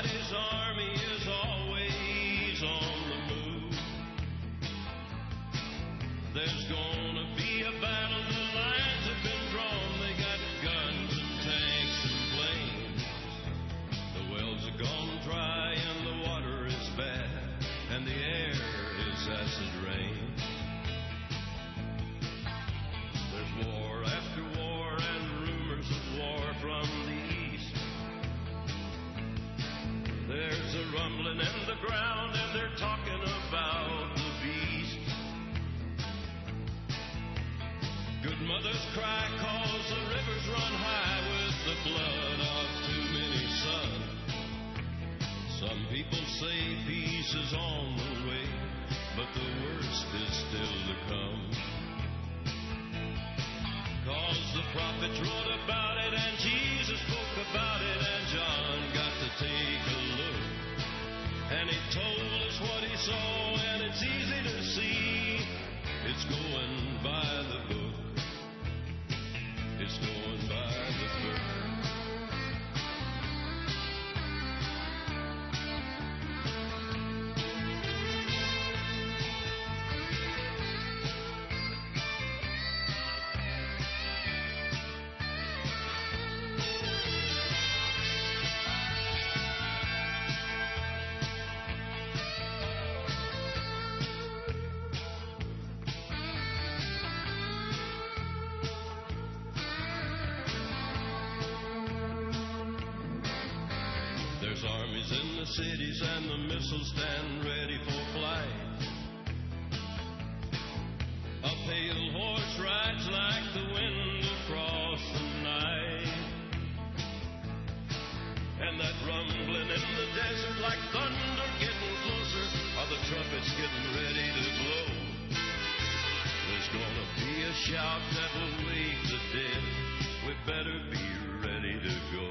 his army is always on the move. There's gonna be a battle, the lines have been drawn. They got guns and tanks and planes. The wells are gone dry and the water is bad, and the air is acid rain. There's war after war and rumors of war from the east. There's a rumbling in the ground and they're talking about the beast. Good mothers cry 'cause the rivers run high with the blood of too many sons. Some people say peace is on the way, but the worst is still to come. 'Cause the prophets wrote about it and Jesus spoke about it and John got to take a look. And he told us what he saw and it's easy to see. It's going by the book. It's going by the book. There's armies in the cities and the missiles stand ready for flight. A pale horse rides like the wind across the night. And that rumbling in the desert like thunder getting closer, are the trumpets getting ready to blow. There's gonna be a shout that will wake the dead. We better be ready to go.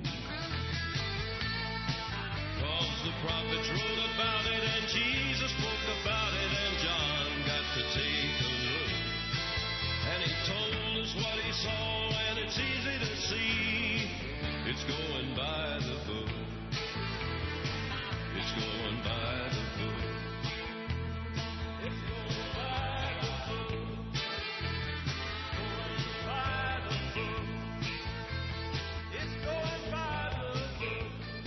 'Cause the prophets wrote about it and Jesus spoke about it and John got to take a look. And he told us what he saw and it's easy to see. It's going by the book. It's going by the book. It's going by the book. Going by the book. It's going by the book.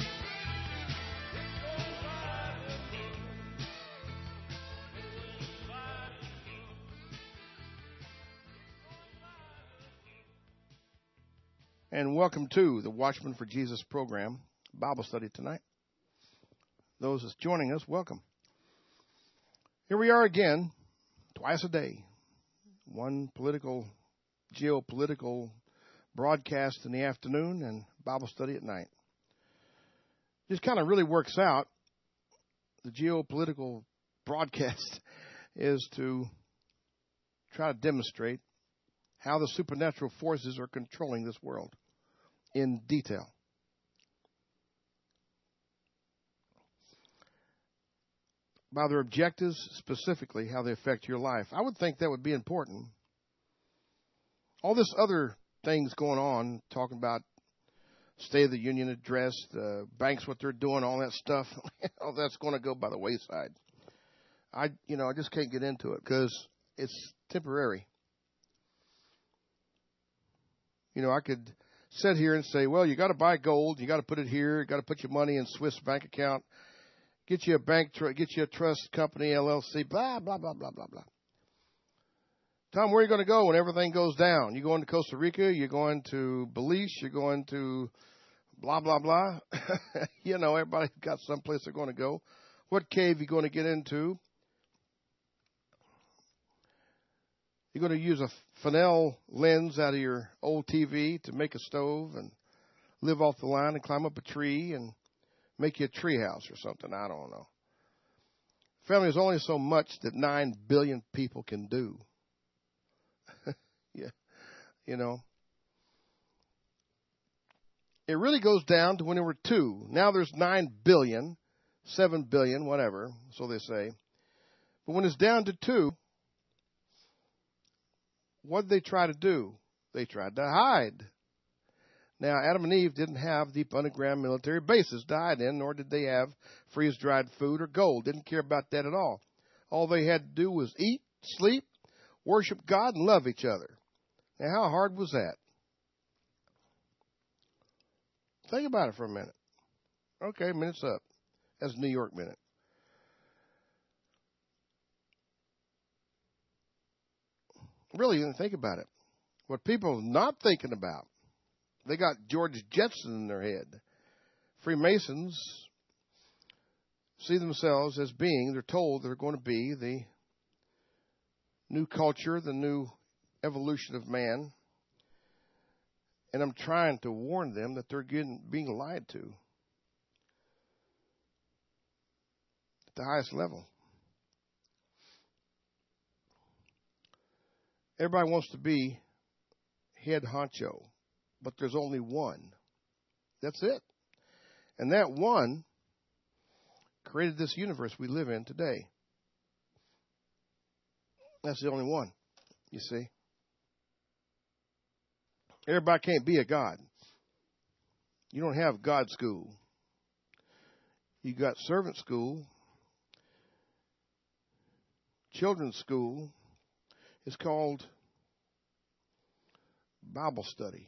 And welcome to the Watchman for Jesus program, Bible study tonight. Those that's joining us, welcome. Here we are again, twice a day. One geopolitical broadcast in the afternoon and Bible study at night. Just kind of really works out. The geopolitical broadcast is to try to demonstrate how the supernatural forces are controlling this world in detail. By their objectives, specifically how they affect your life. I would think that would be important. All this other things going on, talking about State of the Union address, the banks, what they're doing, all that stuff, all that's going to go by the wayside. I just can't get into it because it's temporary. I could sit here and say, well, you got to buy gold, you got to put it here, you got to put your money in Swiss bank account, get you a get you a trust company, LLC, blah, blah, blah, blah, blah, blah. Tom, where are you going to go when everything goes down? You going to Costa Rica? You're going to Belize? You're going to blah, blah, blah? Everybody's got someplace they're going to go. What cave are you going to get into? You're going to use a Fresnel lens out of your old TV to make a stove and live off the line and climb up a tree and make you a tree house or something. I don't know. Family is only so much that 9 billion people can do. Yeah, It really goes down to when there were 2. Now there's 9 billion, 7 billion, whatever, so they say. But when it's down to 2, what did they try to do? They tried to hide. Now, Adam and Eve didn't have deep underground military bases to hide in, nor did they have freeze-dried food or gold. Didn't care about that at all. All they had to do was eat, sleep, worship God, and love each other. Now, how hard was that? Think about it for a minute. Okay, minute's up. That's New York minute. Really, think about it. What people are not thinking about, they got George Jetson in their head. Freemasons see themselves as being, they're told they're going to be the new culture, the new evolution of man. And I'm trying to warn them that they're being lied to at the highest level. Everybody wants to be head honcho, but there's only one. That's it. And that one created this universe we live in today. That's the only one, you see. Everybody can't be a God. You don't have God school. You got servant school, children's school. It's called Bible study.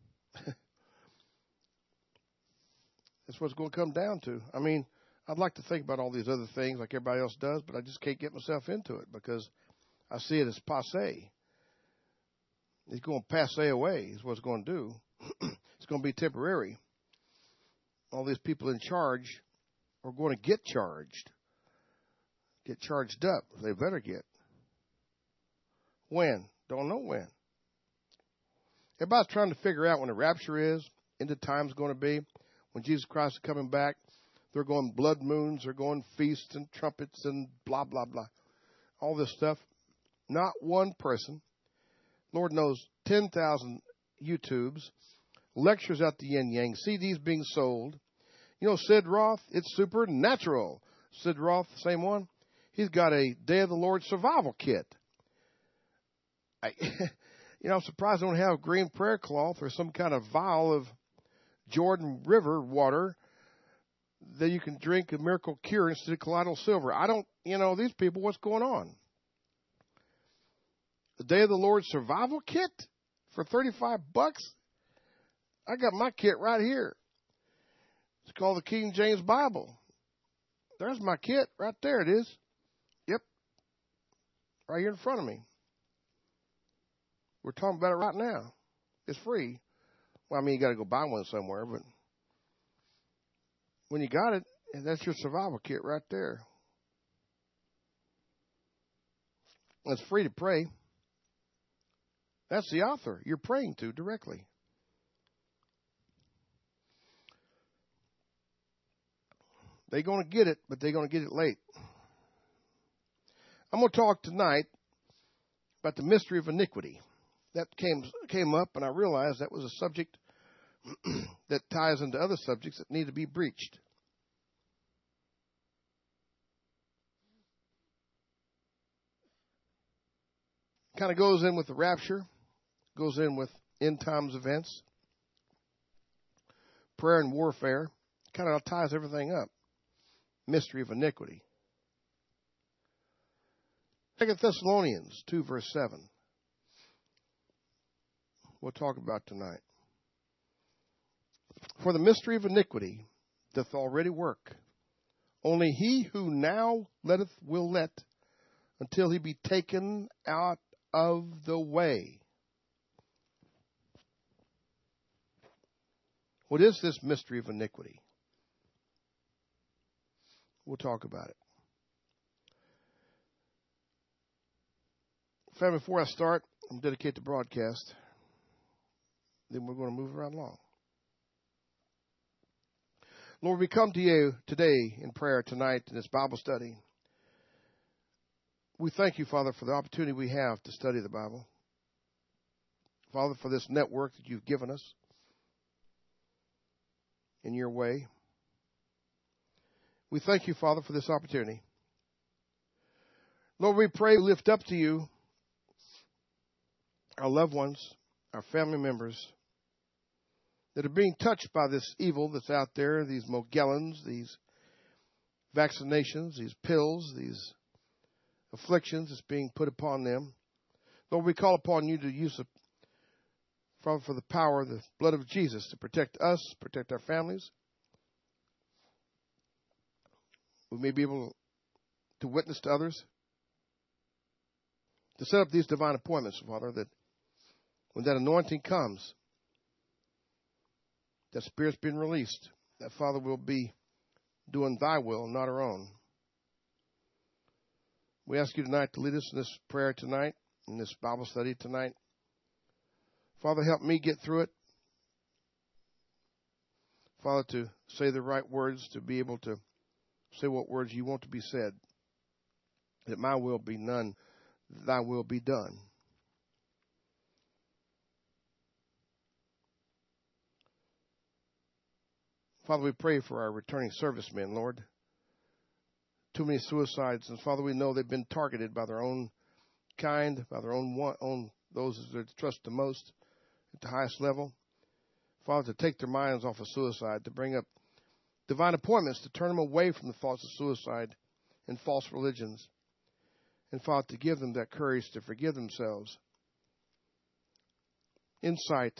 That's what it's going to come down to. I mean, I'd like to think about all these other things like everybody else does, but I just can't get myself into it because I see it as passé. It's going to passe away is what it's going to do. It's going to be temporary. All these people in charge are going to get charged up. They better get. When? Don't know when. Everybody's trying to figure out when the rapture is, end of time's going to be, when Jesus Christ is coming back. They're going blood moons, they're going feasts and trumpets and blah, blah, blah. All this stuff. Not one person. Lord knows, 10,000 YouTubes, lectures out the yin-yang, CDs being sold. You know, Sid Roth, it's supernatural. Sid Roth, same one. He's got a Day of the Lord survival kit. I'm surprised I don't have green prayer cloth or some kind of vial of Jordan River water that you can drink a miracle cure instead of colloidal silver. I don't, these people, what's going on? The Day of the Lord survival kit for $35? I got my kit right here. It's called the King James Bible. There's my kit right there. It is. Yep. Right here in front of me. We're talking about it right now. It's free. Well, I mean, you got to go buy one somewhere, but when you got it, that's your survival kit right there. It's free to pray. That's the author you're praying to directly. They're going to get it, but they're going to get it late. I'm going to talk tonight about the mystery of iniquity. That came up, and I realized that was a subject that ties into other subjects that need to be breached. Kind of goes in with the rapture, goes in with end times events, prayer and warfare, kind of ties everything up. Mystery of iniquity. 2 Thessalonians 2, verse 7. We'll talk about tonight. For the mystery of iniquity doth already work. Only he who now letteth will let until he be taken out of the way. What is this mystery of iniquity? We'll talk about it. Family, before I start, I'm going to dedicate the broadcast. Then we're going to move right along. Lord, we come to you today in prayer tonight in this Bible study. We thank you, Father, for the opportunity we have to study the Bible. Father, for this network that you've given us in your way. We thank you, Father, for this opportunity. Lord, we pray, lift up to you our loved ones, our family members that are being touched by this evil that's out there, these Mogellons, these vaccinations, these pills, these afflictions that's being put upon them. Lord, we call upon you to use for the power of the blood of Jesus to protect us, protect our families. We may be able to witness to others, to set up these divine appointments, Father, that when that anointing comes, that Spirit's been released, that, Father, will be doing thy will, not our own. We ask you tonight to lead us in this prayer tonight, in this Bible study tonight. Father, help me get through it. Father, to say the right words, to be able to say what words you want to be said. That my will be none, thy will be done. Father, we pray for our returning servicemen, Lord. Too many suicides, and Father, we know they've been targeted by their own kind, by their own those that they trust the most at the highest level. Father, to take their minds off of suicide, to bring up divine appointments, to turn them away from the thoughts of suicide and false religions. And Father, to give them that courage to forgive themselves. Insight,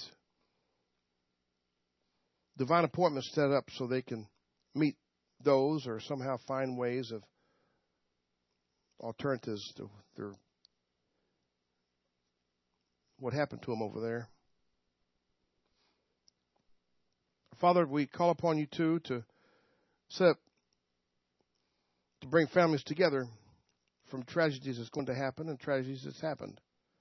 divine appointments set up so they can meet those or somehow find ways of alternatives to what happened to them over there. Father, we call upon you too to bring families together from tragedies that's going to happen and tragedies that's happened.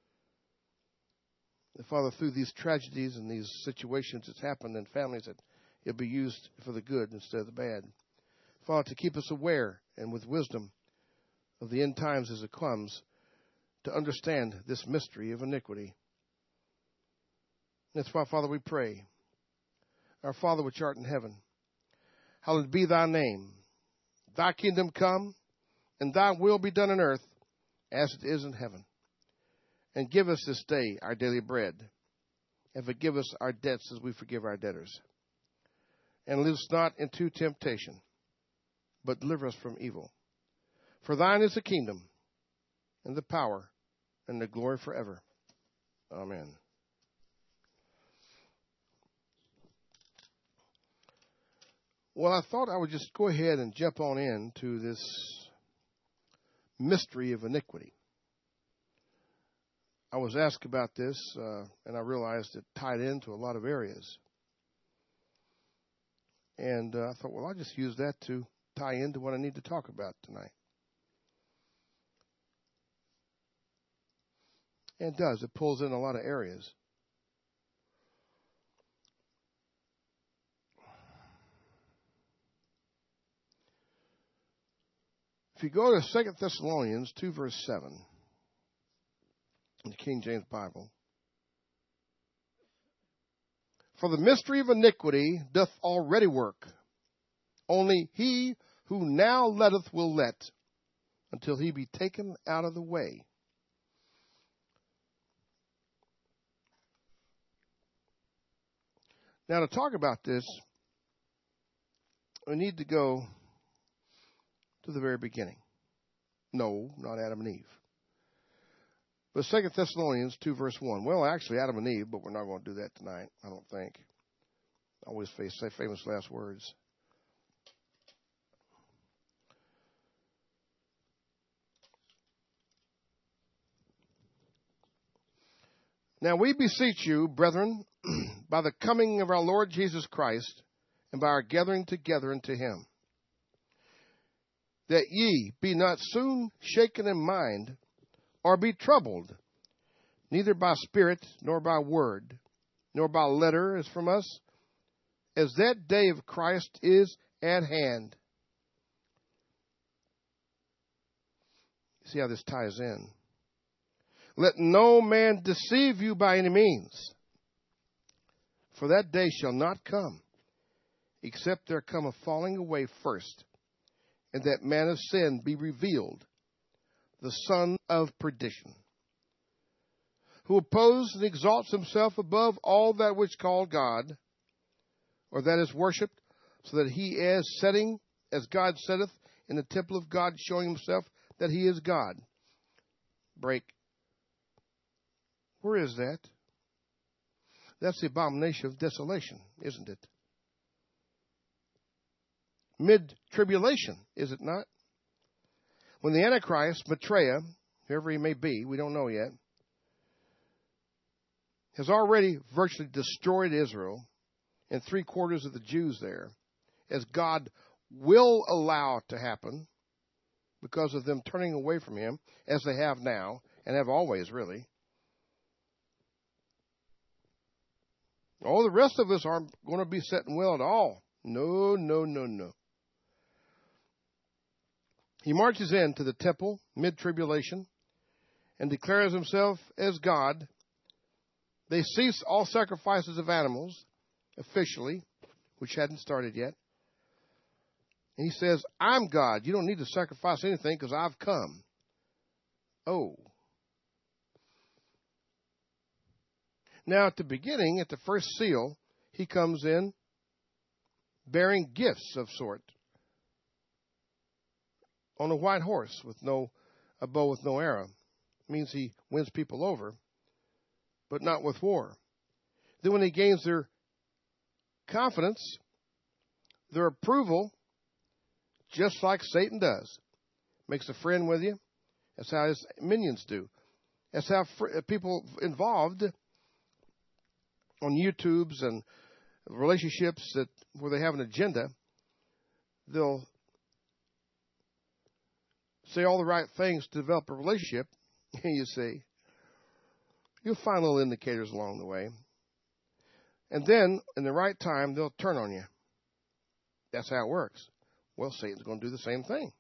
And Father, through these tragedies and these situations that's happened in families, that it'll be used for the good instead of the bad. Father, to keep us aware and with wisdom of the end times as it comes, to understand this mystery of iniquity. That's why, Father, we pray. Our Father which art in heaven, hallowed be thy name. Thy kingdom come, and thy will be done on earth as it is in heaven. And give us this day our daily bread, and forgive us our debts as we forgive our debtors. And lead us not into temptation, but deliver us from evil. For thine is the kingdom, and the power, and the glory forever. Amen. Well, I thought I would just go ahead and jump on into this mystery of iniquity. I was asked about this, and I realized it tied into a lot of areas. And I thought, well, I'll just use that to tie into what I need to talk about tonight. And it does. It pulls in a lot of areas. If you go to 2 Thessalonians 2, verse 7, in the King James Bible, for the mystery of iniquity doth already work. Only he who now letteth will let, until he be taken out of the way. Now, to talk about this, we need to go to the very beginning. No, not Adam and Eve. But 2 Thessalonians 2, verse 1. Well, actually, Adam and Eve, but we're not going to do that tonight, I don't think. I always say famous last words. Now we beseech you, brethren, by the coming of our Lord Jesus Christ, and by our gathering together unto him, that ye be not soon shaken in mind, or be troubled, neither by spirit, nor by word, nor by letter as from us, as that day of Christ is at hand. See how this ties in. Let no man deceive you by any means, for that day shall not come, except there come a falling away first, and that man of sin be revealed, the son of perdition, who opposes and exalts himself above all that which called God, or that is worshipped, so that he is setting as God setteth in the temple of God, showing himself that he is God. Break. Where is that? That's the abomination of desolation, isn't it? Mid-tribulation, is it not? When the Antichrist, Maitreya, whoever he may be, we don't know yet, has already virtually destroyed Israel and 3/4 of the Jews there, as God will allow it to happen because of them turning away from him, as they have now, and have always, really. All the rest of us aren't going to be sitting well at all. No, no, no, no. He marches into the temple, mid-tribulation, and declares himself as God. They cease all sacrifices of animals, officially, which hadn't started yet. And he says, I'm God. You don't need to sacrifice anything because I've come. Oh. Now, at the beginning, at the first seal, he comes in bearing gifts of sort, on a white horse with a bow with no arrow. It means he wins people over, but not with war. Then when he gains their confidence, their approval, just like Satan does, makes a friend with you. That's how his minions do. That's how people involved on YouTubes and relationships where they have an agenda, they'll say all the right things to develop a relationship, you see. You'll find little indicators along the way. And then, in the right time, they'll turn on you. That's how it works. Well, Satan's going to do the same thing.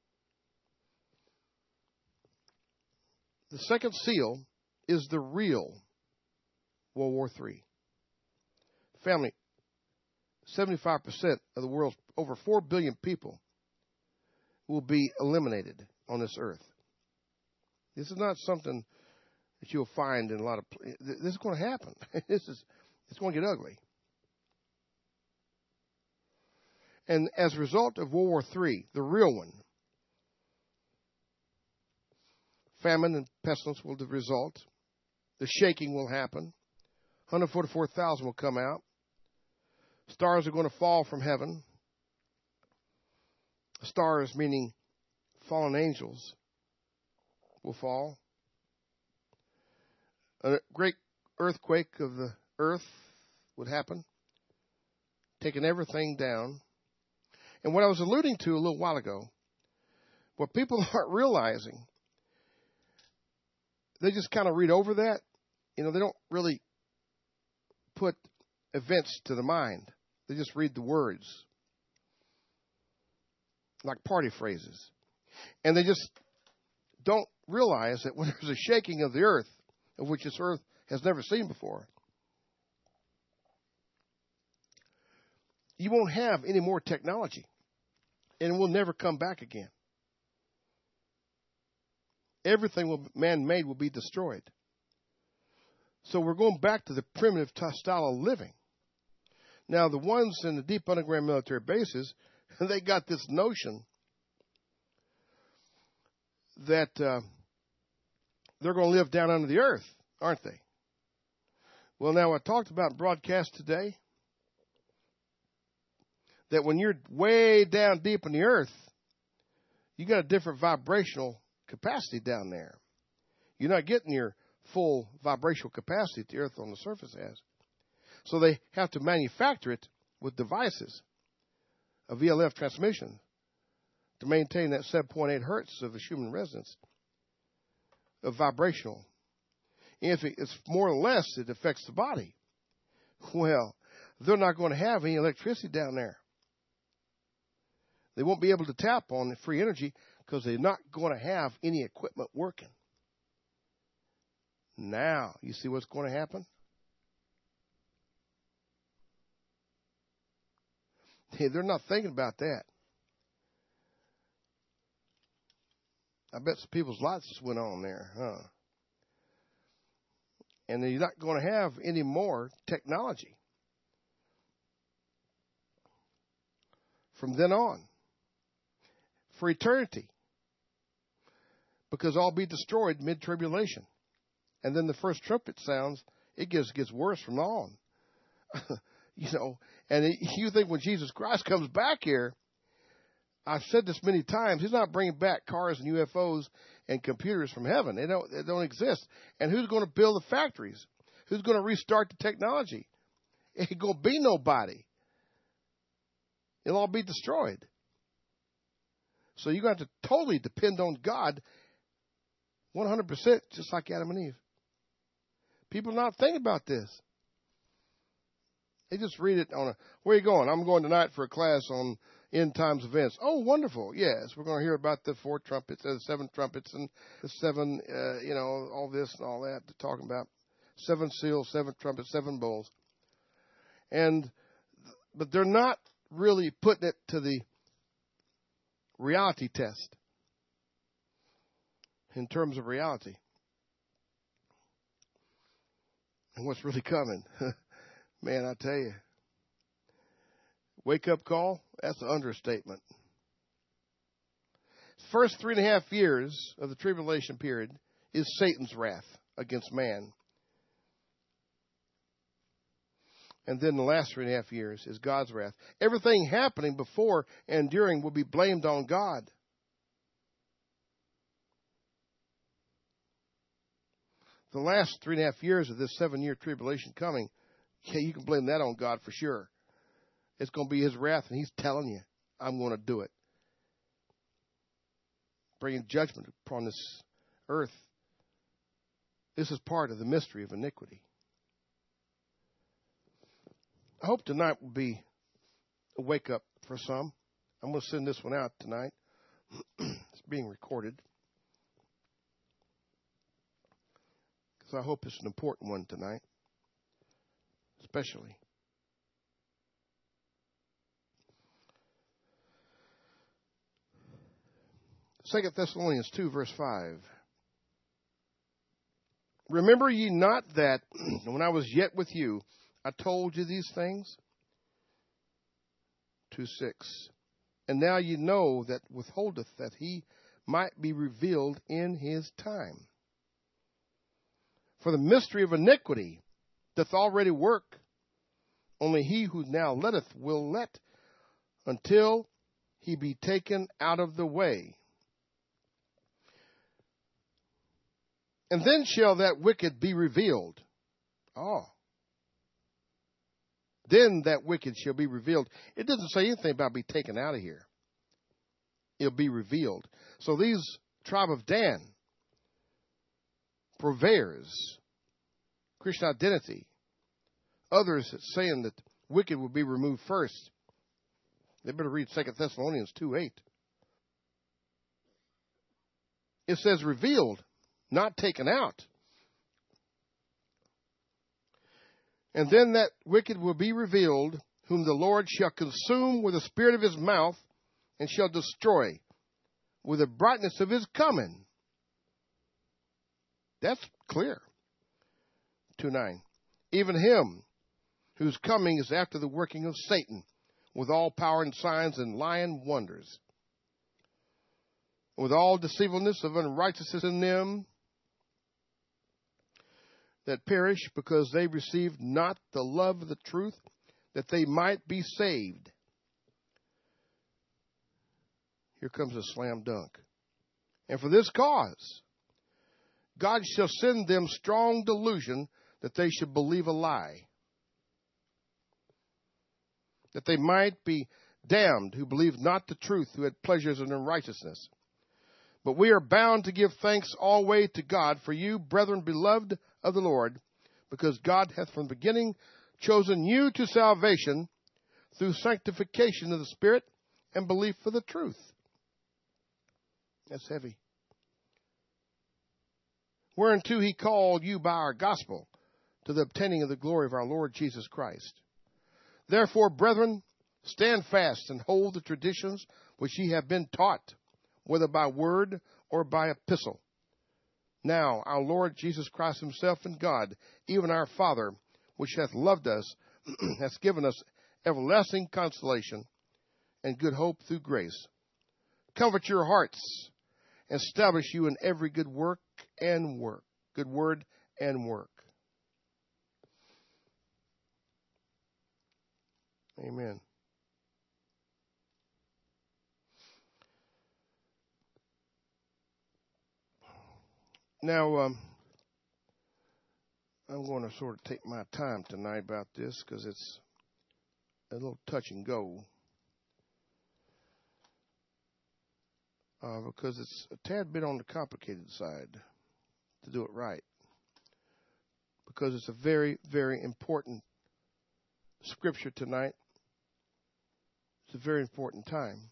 The second seal is the real World War III. Family, 75% of the world's over 4 billion people will be eliminated on this earth. This is not something that you'll find in a lot of places. This is going to happen. It's going to get ugly. And as a result of World War III, the real one, famine and pestilence will result. The shaking will happen. 144,000 will come out. Stars are going to fall from heaven. Stars meaning fallen angels will fall. A great earthquake of the earth would happen, taking everything down. And what I was alluding to a little while ago, what people aren't realizing, they just kind of read over that. They don't really put events to the mind. They just read the words, like party phrases. And they just don't realize that when there's a shaking of the earth, of which this earth has never seen before, you won't have any more technology, and it will never come back again. Everything man-made will be destroyed. So we're going back to the primitive style of living. Now, the ones in the deep underground military bases, they got this notion that they're going to live down under the earth, aren't they? Well, now, I talked about in broadcast today that when you're way down deep in the earth, you got a different vibrational capacity down there. You're not getting your full vibrational capacity that the earth on the surface has. So they have to manufacture it with devices, a VLF transmission, to maintain that 7.8 hertz of the Schumann resonance of vibrational. And if it's more or less, it affects the body. Well, they're not going to have any electricity down there. They won't be able to tap on the free energy because they're not going to have any equipment working. Now, you see what's going to happen? Hey, they're not thinking about that. I bet some people's lights just went on there, huh? And they're not going to have any more technology. from then on for eternity, because all be destroyed mid-tribulation. And then the first trumpet sounds, it gets worse from on. And you think when Jesus Christ comes back here, I've said this many times, he's not bringing back cars and UFOs and computers from heaven. They don't exist. And who's going to build the factories? Who's going to restart the technology? It ain't going to be nobody. It'll all be destroyed. So you're going to have to totally depend on God 100%, just like Adam and Eve. People not think about this. They just read it where are you going? I'm going tonight for a class on end times events. Oh, wonderful. Yes, we're going to hear about the 4 trumpets, the 7 trumpets, and the 7, all this and all that they're talking about. 7 seals, 7 trumpets, 7 bowls. But they're not really putting it to the reality test in terms of reality and what's really coming. Man, I tell you, wake up call, that's an understatement. First 3.5 years of the tribulation period is Satan's wrath against man. And then the last 3.5 years is God's wrath. Everything happening before and during will be blamed on God. The last 3.5 years of this 7-year tribulation coming, you can blame that on God for sure. It's going to be his wrath, and he's telling you, I'm going to do it. Bringing judgment upon this earth. This is part of the mystery of iniquity. I hope tonight will be a wake-up for some. I'm going to send this one out tonight. It's being recorded. Because I hope it's an important one tonight. Especially. Second Thessalonians 2, verse 5. Remember ye not that when I was yet with you, I told you these things? 2:6. And now you know that withholdeth that he might be revealed in his time. For the mystery of iniquity doth already work. Only he who now letteth will let until he be taken out of the way. And then shall that wicked be revealed. Oh. Then that wicked shall be revealed. It doesn't say anything about be taken out of here. It'll be revealed. So these tribe of Dan, purveyors, Christian identity, others saying that wicked will be removed first, they better read 2 Thessalonians 2:8. It says revealed, not taken out. And then that wicked will be revealed, whom the Lord shall consume with the spirit of his mouth, and shall destroy with the brightness of his coming. That's clear. 2:9. Even him whose coming is after the working of Satan, with all power and signs and lying wonders, with all deceivableness of unrighteousness in them that perish, because they received not the love of the truth, that they might be saved. Here comes a slam dunk. And for this cause, God shall send them strong delusion, that they should believe a lie, that they might be damned who believed not the truth, who had pleasures in unrighteousness. But we are bound to give thanks always to God for you, brethren beloved of the Lord, because God hath from the beginning chosen you to salvation through sanctification of the Spirit and belief for the truth. That's heavy. Whereunto he called you by our gospel, to the obtaining of the glory of our Lord Jesus Christ. Therefore, brethren, stand fast and hold the traditions which ye have been taught, whether by word or by epistle. Now our Lord Jesus Christ himself and God, even our Father, which hath loved us, hath given us everlasting consolation, and good hope through grace. Comfort your hearts, and establish you in every good work and work, good word and work. Amen. Now, I'm going to sort of take my time tonight about this because it's a little touch and go. Because it's a tad bit on the complicated side to do it right. Because it's a very, very important scripture tonight. It's a very important time.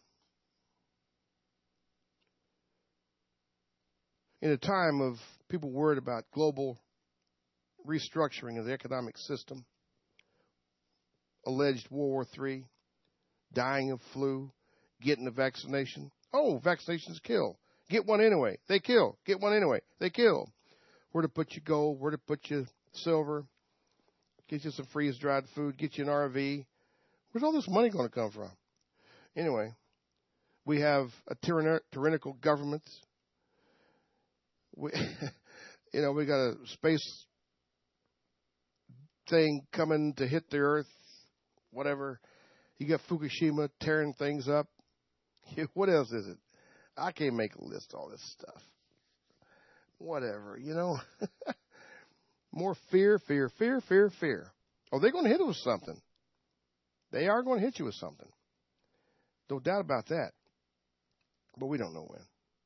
In a time of people worried about global restructuring of the economic system, alleged World War III, dying of flu, getting the vaccination. Oh, vaccinations kill. Get one anyway. They kill. Get one anyway. They kill. Where to put your gold, where to put your silver, get you some freeze-dried food, get you an RV. Where's all this money going to come from? Anyway, we have a tyrannical government. We got a space thing coming to hit the earth, whatever. You got Fukushima tearing things up. What else is it? I can't make a list of all this stuff. Whatever, More fear, fear, fear, fear, fear. Oh, they're going to hit us with something. They are going to hit you with something. No doubt about that. But we don't know when.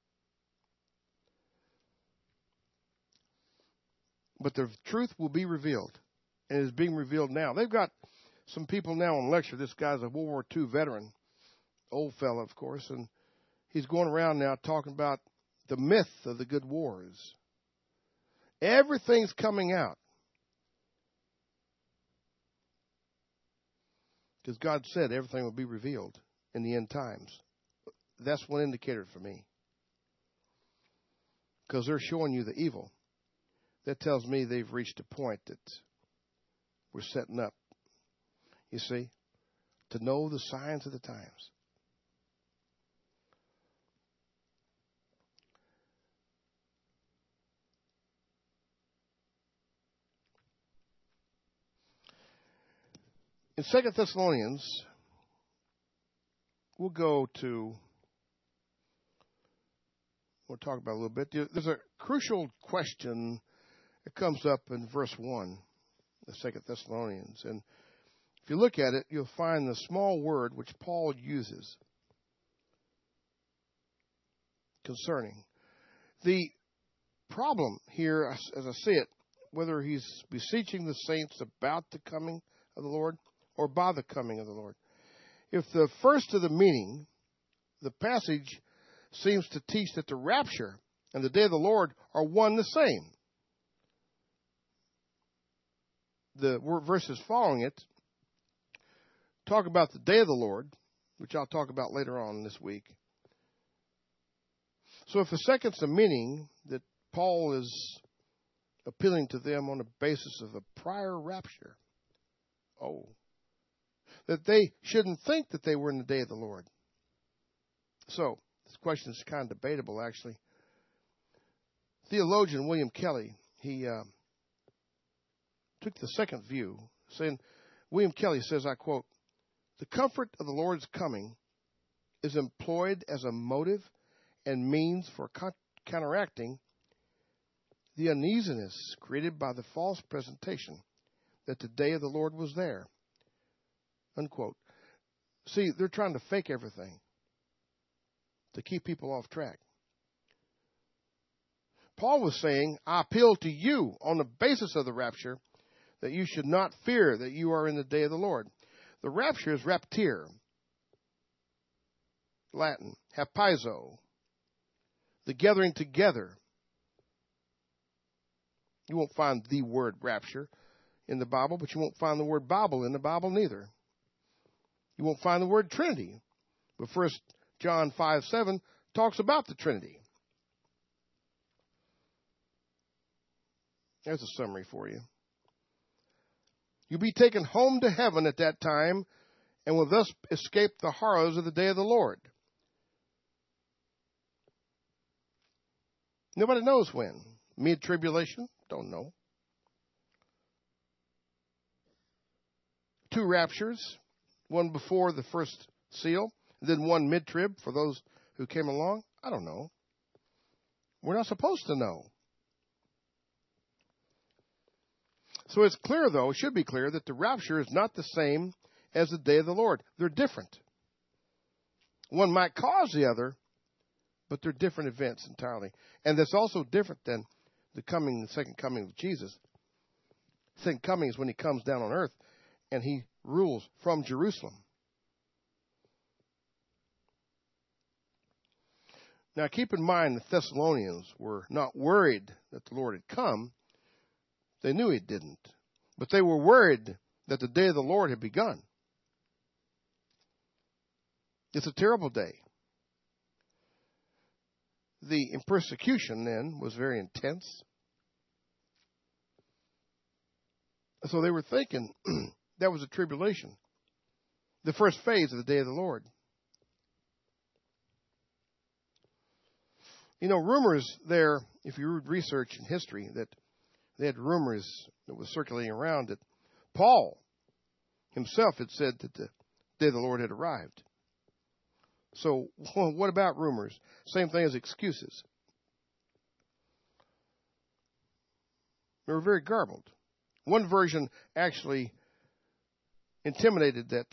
But the truth will be revealed. And it is being revealed now. They've got some people now on lecture. This guy's a World War II veteran. Old fella, of course. And he's going around now talking about the myth of the good wars. Everything's coming out. Because God said everything will be revealed in the end times. That's one indicator for me. Because they're showing you the evil. That tells me they've reached a point that we're setting up, you see, to know the signs of the times. In 2 Thessalonians, we'll talk about it a little bit. There's a crucial question that comes up in verse 1, the 2 Thessalonians. And if you look at it, you'll find the small word which Paul uses concerning. The problem here, as I see it, whether he's beseeching the saints about the coming of the Lord or by the coming of the Lord. If the first of the meaning, the passage seems to teach that the rapture and the day of the Lord are one the same. The verses following it talk about the day of the Lord, which I'll talk about later on this week. So if the second's the meaning that Paul is appealing to them on the basis of a prior rapture, that they shouldn't think that they were in the day of the Lord. So, this question is kind of debatable, actually. Theologian William Kelly, he took the second view, saying, William Kelly says, I quote, "The comfort of the Lord's coming is employed as a motive and means for counteracting the uneasiness created by the false presentation that the day of the Lord was there." Unquote. See, they're trying to fake everything to keep people off track. Paul was saying, I appeal to you on the basis of the rapture that you should not fear that you are in the day of the Lord. The rapture is raptir, Latin, hapaizo, the gathering together. You won't find the word rapture in the Bible, but you won't find the word Bible in the Bible neither. You won't find the word Trinity. But 1 John 5:7 talks about the Trinity. There's a summary for you. You'll be taken home to heaven at that time, and will thus escape the horrors of the day of the Lord. Nobody knows when. Mid-tribulation? Don't know. 2 raptures, one before the first seal, and then one mid-trib for those who came along. I don't know. We're not supposed to know. So it's clear, though, it should be clear, that the rapture is not the same as the day of the Lord. They're different. One might cause the other, but they're different events entirely. And that's also different than the second coming of Jesus. The second coming is when he comes down on earth and he rules from Jerusalem. Now, keep in mind the Thessalonians were not worried that the Lord had come. They knew he didn't. But they were worried that the day of the Lord had begun. It's a terrible day. The persecution then was very intense. So they were thinking that was a tribulation. The first phase of the day of the Lord. You know, rumors there, if you read research in history, that they had rumors that was circulating around that Paul himself had said that the day of the Lord had arrived. So what about rumors? Same thing as excuses. They were very garbled. One version actually intimated that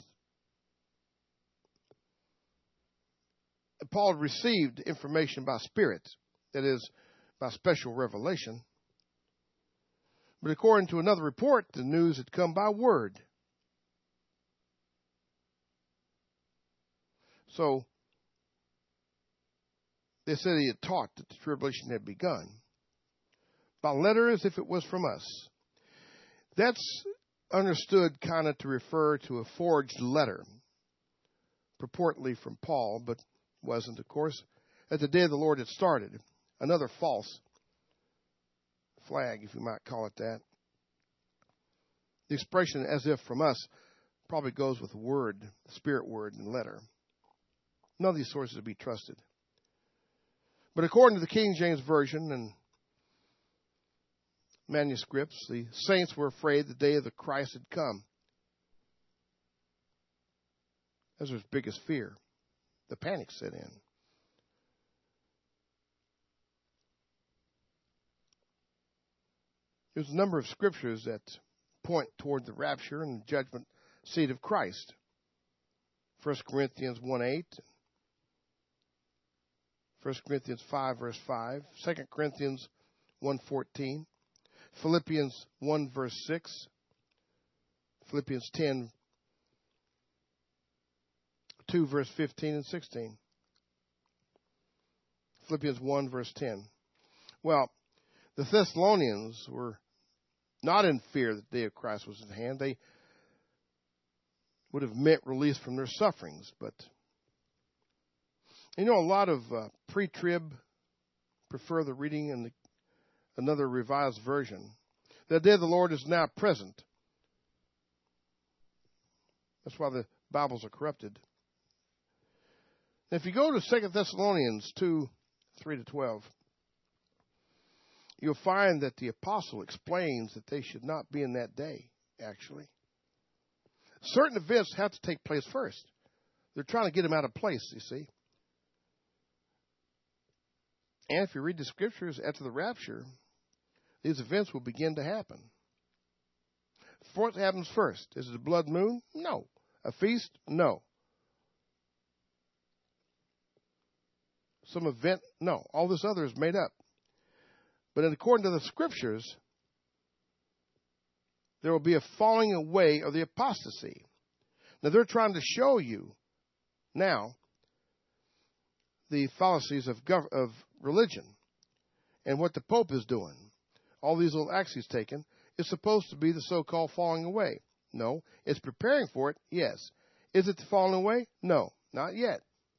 Paul received information by spirit, that is, by special revelation. But according to another report, the news had come by word. So they said he had taught that the tribulation had begun. By letter, as if it was from us. That's understood kind of to refer to a forged letter, purportedly from Paul, but wasn't, of course, that the day of the Lord had started. Another false flag, if you might call it that. The expression as if from us probably goes with the word, the spirit word and letter. None of these sources are to be trusted. But according to the King James Version and manuscripts, the saints were afraid the day of the Christ had come. That was their biggest fear. The panic set in. There's a number of scriptures that point toward the rapture and the judgment seat of Christ. 1 Corinthians 1:8, 1 Corinthians 5, verse 5, 2 Corinthians 1:14, Philippians 1, verse 6, Philippians 10, 2, verse 15 and 16. Philippians 1, verse 10. Well, the Thessalonians were not in fear that the day of Christ was at hand. They would have meant release from their sufferings. But, you know, a lot of pre-trib prefer the reading in another revised version. The day of the Lord is now present. That's why the Bibles are corrupted. If you go to 2 Thessalonians 2, 3-12, you'll find that the apostle explains that they should not be in that day, actually. Certain events have to take place first. They're trying to get them out of place, you see. And if you read the scriptures after the rapture, these events will begin to happen. What happens first? Is it a blood moon? No. A feast? No. Some event? No. All this other is made up. But according to the scriptures, there will be a falling away of the apostasy. Now, they're trying to show you now the fallacies of religion and what the Pope is doing. All these little acts he's taken is supposed to be the so-called falling away. No. It's preparing for it? Yes. Is it the falling away? No. Not yet.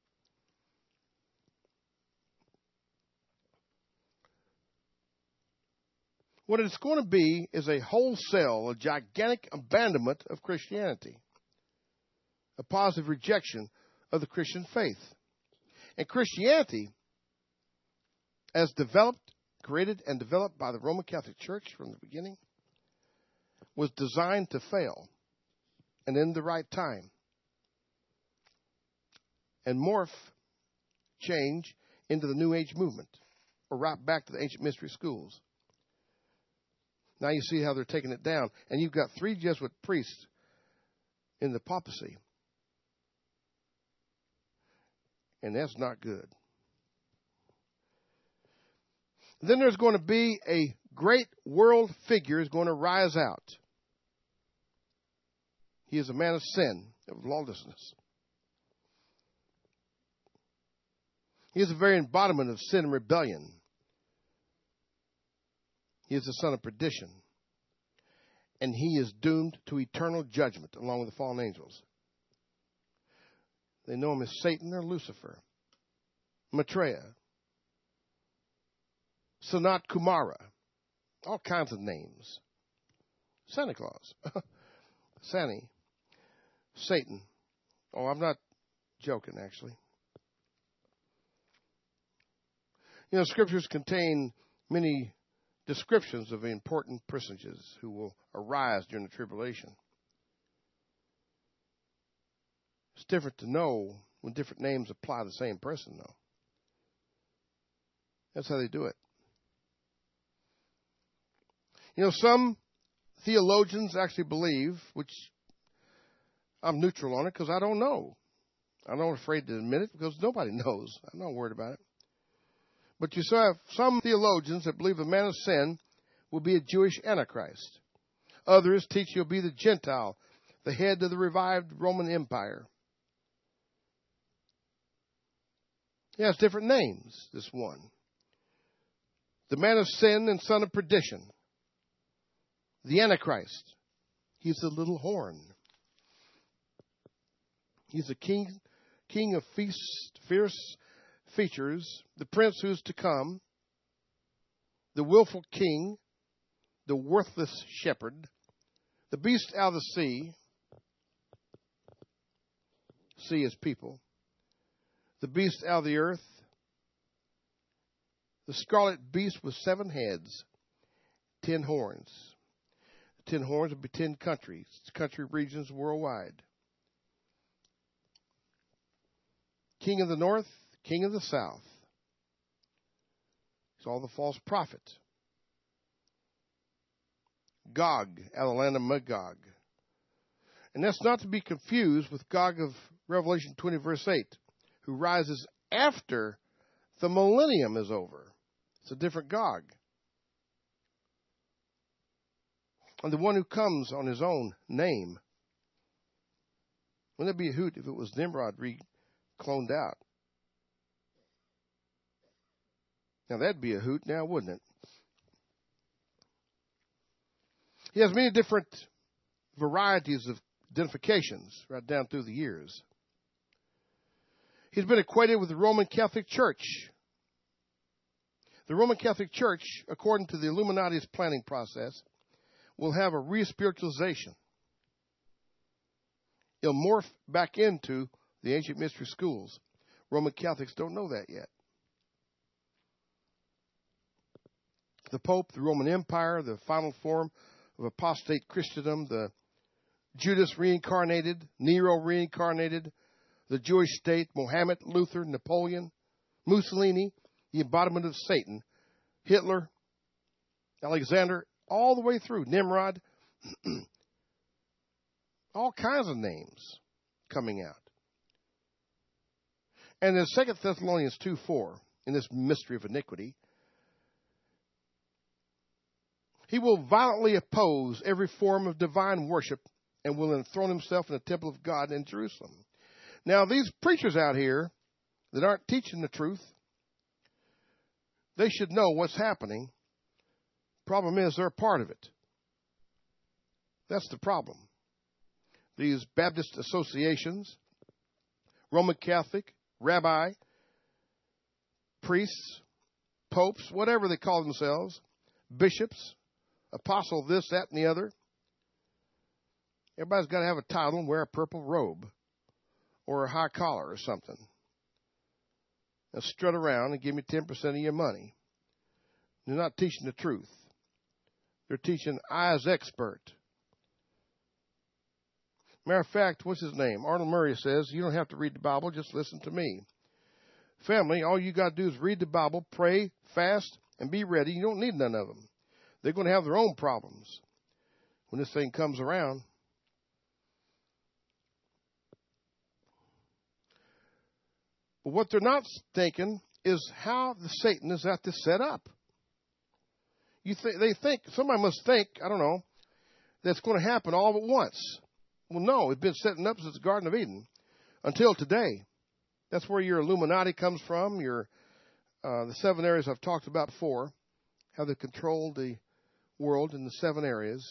What it's going to be is a wholesale, a gigantic abandonment of Christianity. a positive rejection of the Christian faith. And Christianity, as created and developed by the Roman Catholic Church from the beginning, was designed to fail and in the right time and morph, change into the New Age movement, or right back to the ancient mystery schools. Now you see how they're taking it down. And you've got 3 Jesuit priests in the papacy. And that's not good. Then there's going to be a great world figure is going to rise out. He is a man of sin, of lawlessness. He is the very embodiment of sin and rebellion. He is the son of perdition. And he is doomed to eternal judgment along with the fallen angels. They know him as Satan or Lucifer, Maitreya, Sanat Kumara, all kinds of names. Santa Claus, Sani, Satan. Oh, I'm not joking, actually. You know, scriptures contain many descriptions of important personages who will arise during the tribulation. It's different to know when different names apply to the same person, though. That's how they do it. You know, some theologians actually believe, which I'm neutral on it because I don't know. I'm not afraid to admit it because nobody knows. I'm not worried about it. But you still have some theologians that believe the man of sin will be a Jewish Antichrist. Others teach he'll be the Gentile, the head of the revived Roman Empire. He has different names, this one. The man of sin and son of perdition. The Antichrist. He's the little horn. He's a king of fierce features, the prince who's to come, the willful king, the worthless shepherd, the beast out of the sea is people, the beast out of the earth, the scarlet beast with 7 heads, 10 horns. 10 horns would be 10 countries, country regions worldwide. King of the north, king of the south. It's all the false prophets. Gog, out of the land of Magog. And that's not to be confused with Gog of Revelation 20, verse 8, who rises after the millennium is over. It's a different Gog. And the one who comes on his own name. Wouldn't it be a hoot if it was Nimrod cloned out? Now, that'd be a hoot now, wouldn't it? He has many different varieties of identifications right down through the years. He's been equated with the Roman Catholic Church. The Roman Catholic Church, according to the Illuminati's planning process, will have a re-spiritualization. It'll morph back into the ancient mystery schools. Roman Catholics don't know that yet. The Pope, the Roman Empire, the final form of apostate Christendom, the Judas reincarnated, Nero reincarnated, the Jewish state, Mohammed, Luther, Napoleon, Mussolini, the embodiment of Satan, Hitler, Alexander, all the way through, Nimrod, all kinds of names coming out. And in 2 Thessalonians 2:4, in this mystery of iniquity, he will violently oppose every form of divine worship and will enthrone himself in the temple of God in Jerusalem. Now, these preachers out here that aren't teaching the truth, they should know what's happening. Problem is, they're a part of it. That's the problem. These Baptist associations, Roman Catholic, rabbi, priests, popes, whatever they call themselves, bishops, apostle, this, that, and the other. Everybody's got to have a title and wear a purple robe. or a high collar or something and strut around and give me 10% of your money. They're not teaching the truth. They're teaching I as expert. Matter of fact, what's his name? Arnold Murray says, you don't have to read the Bible, just listen to me. Family, all you got to do is read the Bible, pray, fast, and be ready. You don't need none of them. They're going to have their own problems when this thing comes around. But what they're not thinking is how the Satan is at this set up. They think, somebody must think, I don't know, that's going to happen all at once. Well, no, it's been setting up since the Garden of Eden until today. That's where your Illuminati comes from, the 7 areas I've talked about before, how they control the world in the 7 areas.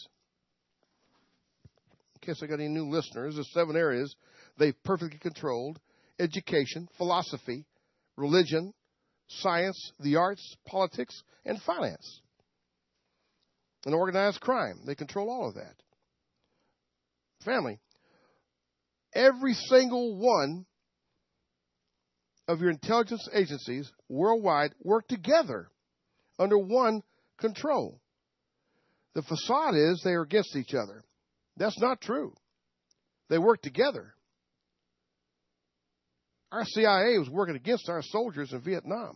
In case I got any new listeners, the 7 areas they've perfectly controlled: education, philosophy, religion, science, the arts, politics, and finance. And organized crime. They control all of that. Family, every single one of your intelligence agencies worldwide work together under one control. The facade is they are against each other. That's not true. They work together. Our CIA was working against our soldiers in Vietnam.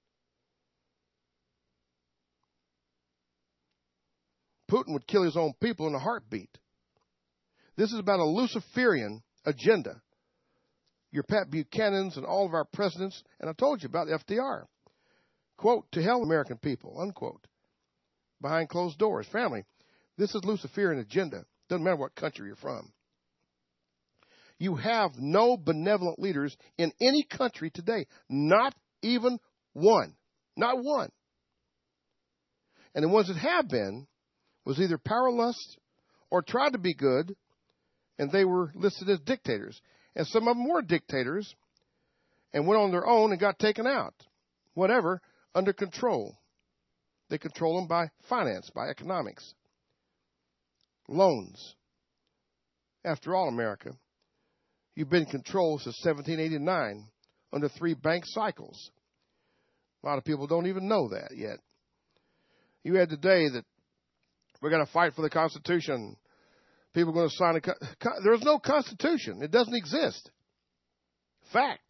Putin would kill his own people in a heartbeat. This is about a Luciferian agenda. Your Pat Buchanan's and all of our presidents, and I told you about FDR. Quote, to hell American people, unquote. Behind closed doors. Family, this is Luciferian agenda. Doesn't matter what country you're from. You have no benevolent leaders in any country today. Not even one. Not one. And the ones that have been was either power lust or tried to be good, and they were listed as dictators. And some of them were dictators and went on their own and got taken out. Whatever, under control. They control them by finance, by economics. Loans. After all, America, you've been controlled since 1789 under 3 bank cycles. A lot of people don't even know that yet. You had today that we're going to fight for the Constitution. People are going to sign there's no Constitution. It doesn't exist. Fact.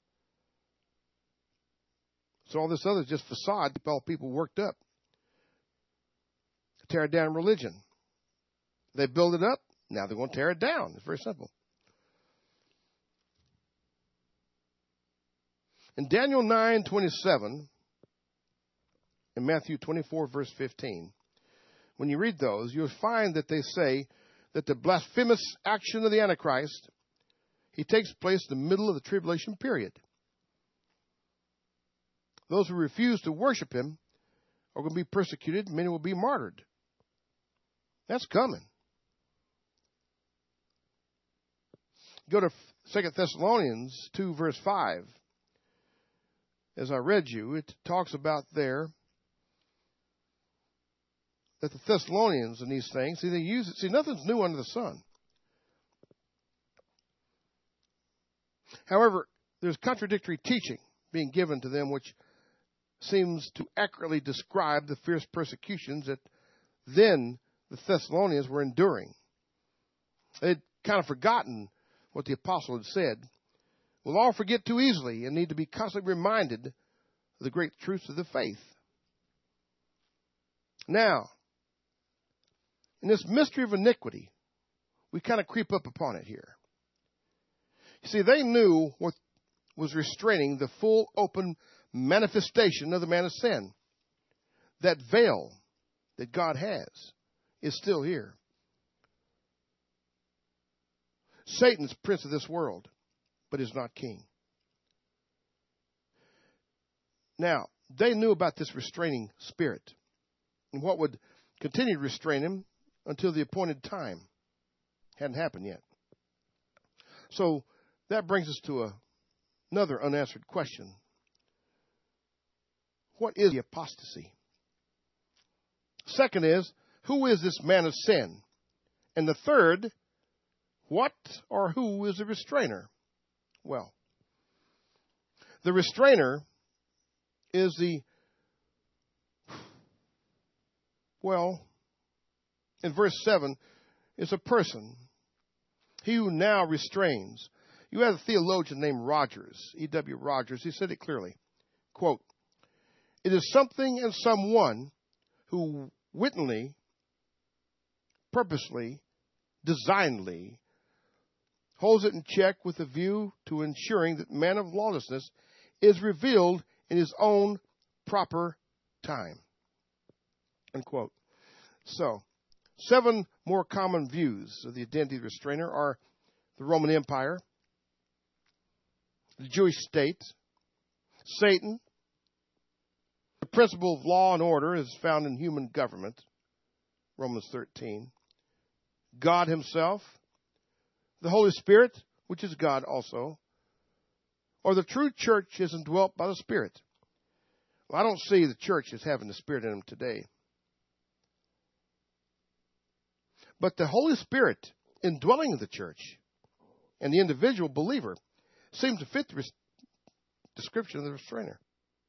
So all this other is just facade to keep all people worked up. Tear down religion. They build it up. Now they're going to tear it down. It's very simple. In Daniel 9:27 and Matthew 24, verse 15, when you read those, you'll find that they say that the blasphemous action of the Antichrist, he takes place in the middle of the tribulation period. Those who refuse to worship him are going to be persecuted. Many will be martyred. That's coming. Go to 2 Thessalonians 2, verse 5. As I read you, it talks about there that the Thessalonians and these things, they use it. See, nothing's new under the sun. However, there's contradictory teaching being given to them, which seems to accurately describe the fierce persecutions that then the Thessalonians were enduring. They'd kind of forgotten what the apostle had said. We'll all forget too easily and need to be constantly reminded of the great truths of the faith. Now, in this mystery of iniquity, we kind of creep up upon it here. You see, they knew what was restraining the full open manifestation of the man of sin. That veil that God has is still here. Satan's prince of this world, but is not king. Now, they knew about this restraining spirit and what would continue to restrain him until the appointed time. Hadn't happened yet. So that brings us to another unanswered question. What is the apostasy? Second is, who is this man of sin? And the third, what or who is the restrainer? well. The restrainer is in verse 7, is a person. He who now restrains. You have a theologian named Rogers, E.W. Rogers. He said it clearly. Quote, it is something and someone who wittingly, purposely, designedly holds it in check with a view to ensuring that man of lawlessness is revealed in his own proper time. Unquote. So, 7 more common views of the identity of the restrainer are the Roman Empire, the Jewish state, Satan, the principle of law and order is found in human government, Romans 13, God himself, the Holy Spirit, which is God also, or the true church is indwelt by the Spirit. Well, I don't see the church as having the Spirit in them today. But the Holy Spirit indwelling the church and the individual believer seems to fit the description of the restrainer.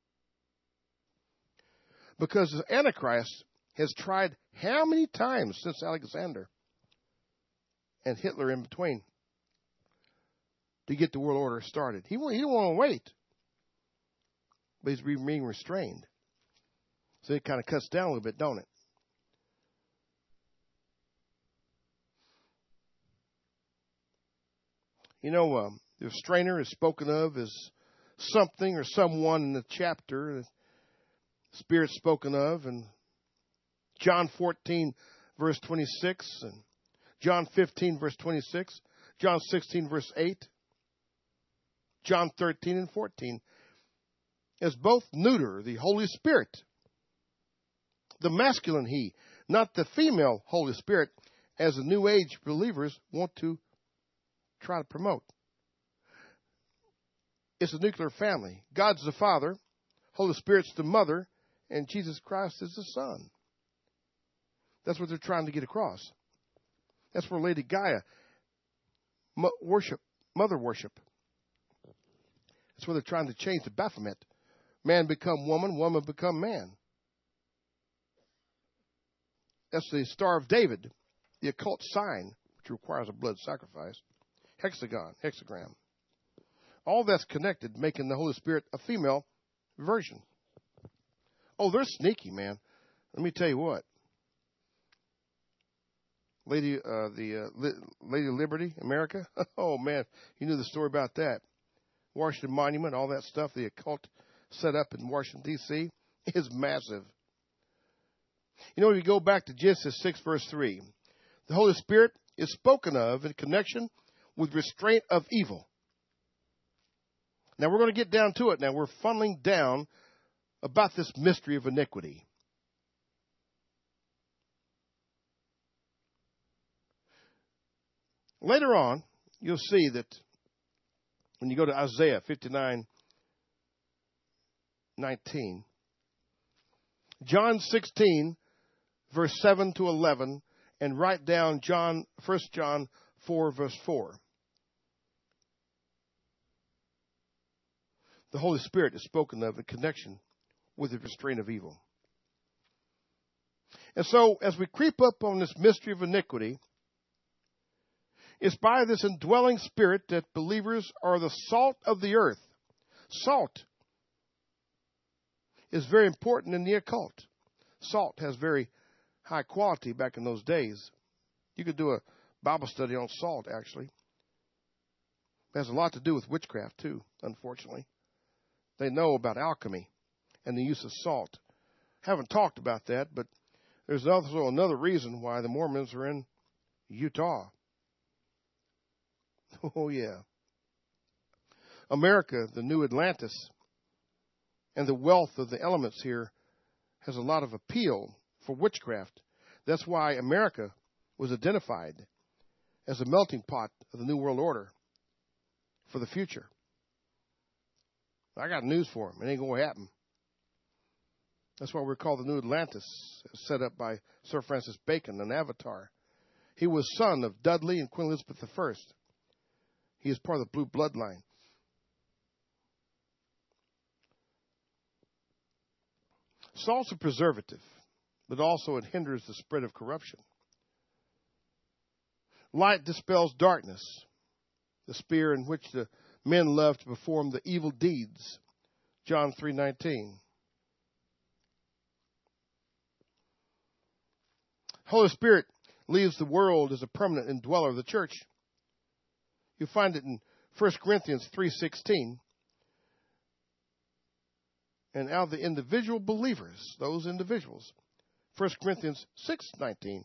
Because the Antichrist has tried how many times since Alexander and Hitler in between to get the world order started. He didn't want to wait. But he's being restrained. So it kind of cuts down a little bit, don't it? You know, the restrainer is spoken of as something or someone in the chapter. The Spirit spoken of in John 14, verse 26, and John 15, verse 26, John 16, verse 8, John 13 and 14, as both neuter, the Holy Spirit, the masculine he, not the female Holy Spirit, as the New Age believers want to try to promote. It's a nuclear family. God's the Father, Holy Spirit's the Mother, and Jesus Christ is the Son. That's what they're trying to get across. That's where Lady Gaia worship, mother worship. That's where they're trying to change the Baphomet. Man become woman, woman become man. That's the Star of David, the occult sign, which requires a blood sacrifice. Hexagram. All that's connected, making the Holy Spirit a female version. Oh, they're sneaky, man. Let me tell you what. Lady Liberty, America. Oh, man, you knew the story about that. Washington Monument, all that stuff, the occult set up in Washington, D.C., is massive. You know, if you go back to Genesis 6, verse 3, the Holy Spirit is spoken of in connection with restraint of evil. Now, we're going to get down to it now. We're funneling down about this mystery of iniquity. Later on, you'll see that when you go to Isaiah 59:19, John 16, verse 7 to 11, and write down 1 John 4, verse 4. The Holy Spirit is spoken of in connection with the restraint of evil. And so, as we creep up on this mystery of iniquity, it's by this indwelling spirit that believers are the salt of the earth. Salt is very important in the occult. Salt has very high quality back in those days. You could do a Bible study on salt, actually. It has a lot to do with witchcraft, too, unfortunately. They know about alchemy and the use of salt. Haven't talked about that, but there's also another reason why the Mormons are in Utah. Oh, yeah. America, the new Atlantis, and the wealth of the elements here has a lot of appeal for witchcraft. That's why America was identified as a melting pot of the New World Order for the future. I got news for them. It ain't going to happen. That's why we're called the New Atlantis, set up by Sir Francis Bacon, an avatar. He was son of Dudley and Queen Elizabeth I. He is part of the blue bloodline. Salt's a preservative, but also it hinders the spread of corruption. Light dispels darkness, the spear in which the men love to perform the evil deeds. John 3:19. Holy Spirit leaves the world as a permanent indweller of the church. You find it in 1 Corinthians 3:16. And out of the individual believers, those individuals, 1 Corinthians 6:19,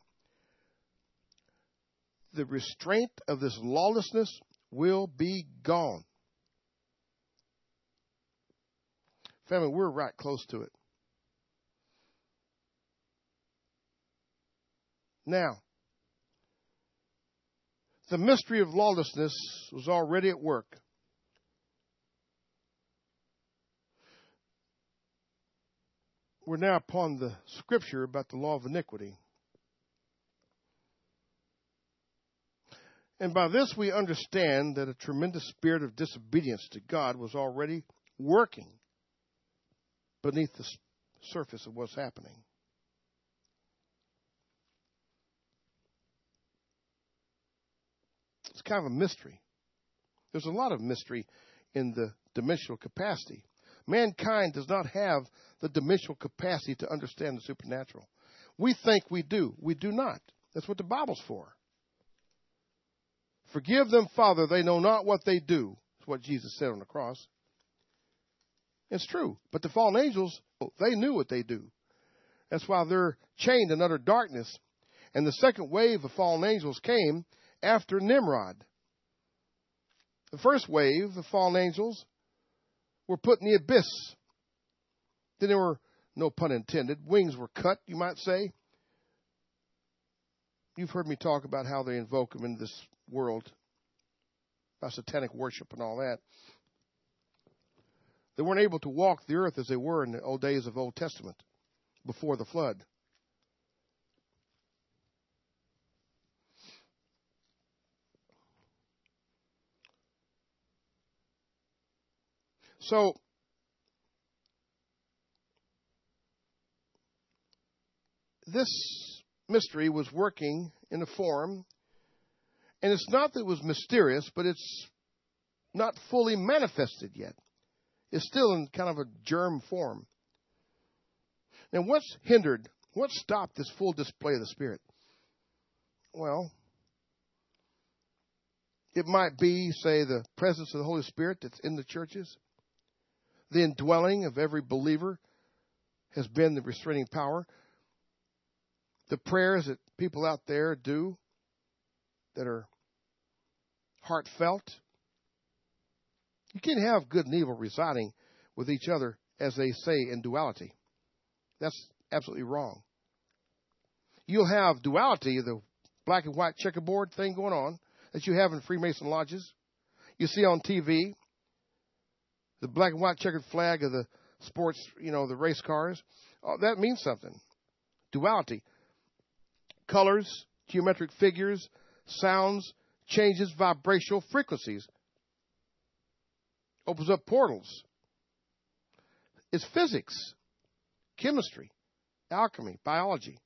the restraint of this lawlessness will be gone. Family, we're right close to it. Now, the mystery of lawlessness was already at work. We're now upon the scripture about the law of iniquity. And by this we understand that a tremendous spirit of disobedience to God was already working beneath the surface of what's happening. It's kind of a mystery. There's a lot of mystery in the dimensional capacity. Mankind does not have the dimensional capacity to understand the supernatural. We think we do. We do not. That's what the Bible's for. Forgive them, Father, they know not what they do. That's what Jesus said on the cross. It's true. But the fallen angels, they knew what they do. That's why they're chained in utter darkness. And the second wave of fallen angels came after Nimrod. The first wave of fallen angels were put in the abyss. Then there were, no pun intended, wings were cut, you might say. You've heard me talk about how they invoke them in this world, by satanic worship and all that. They weren't able to walk the earth as they were in the old days of the Old Testament, before the flood. So, this mystery was working in a form, and it's not that it was mysterious, but it's not fully manifested yet. It's still in kind of a germ form. Now, what's hindered, what stopped this full display of the Spirit? Well, it might be, say, the presence of the Holy Spirit that's in the churches. The indwelling of every believer has been the restraining power. The prayers that people out there do that are heartfelt. You can't have good and evil residing with each other, as they say, in duality. That's absolutely wrong. You'll have duality, the black and white checkerboard thing going on that you have in Freemason lodges. You see on TV the black and white checkered flag of the sports, the race cars. Oh, that means something. Duality. Colors, geometric figures, sounds, changes vibrational frequencies. Opens up portals. It's physics, chemistry, alchemy, biology.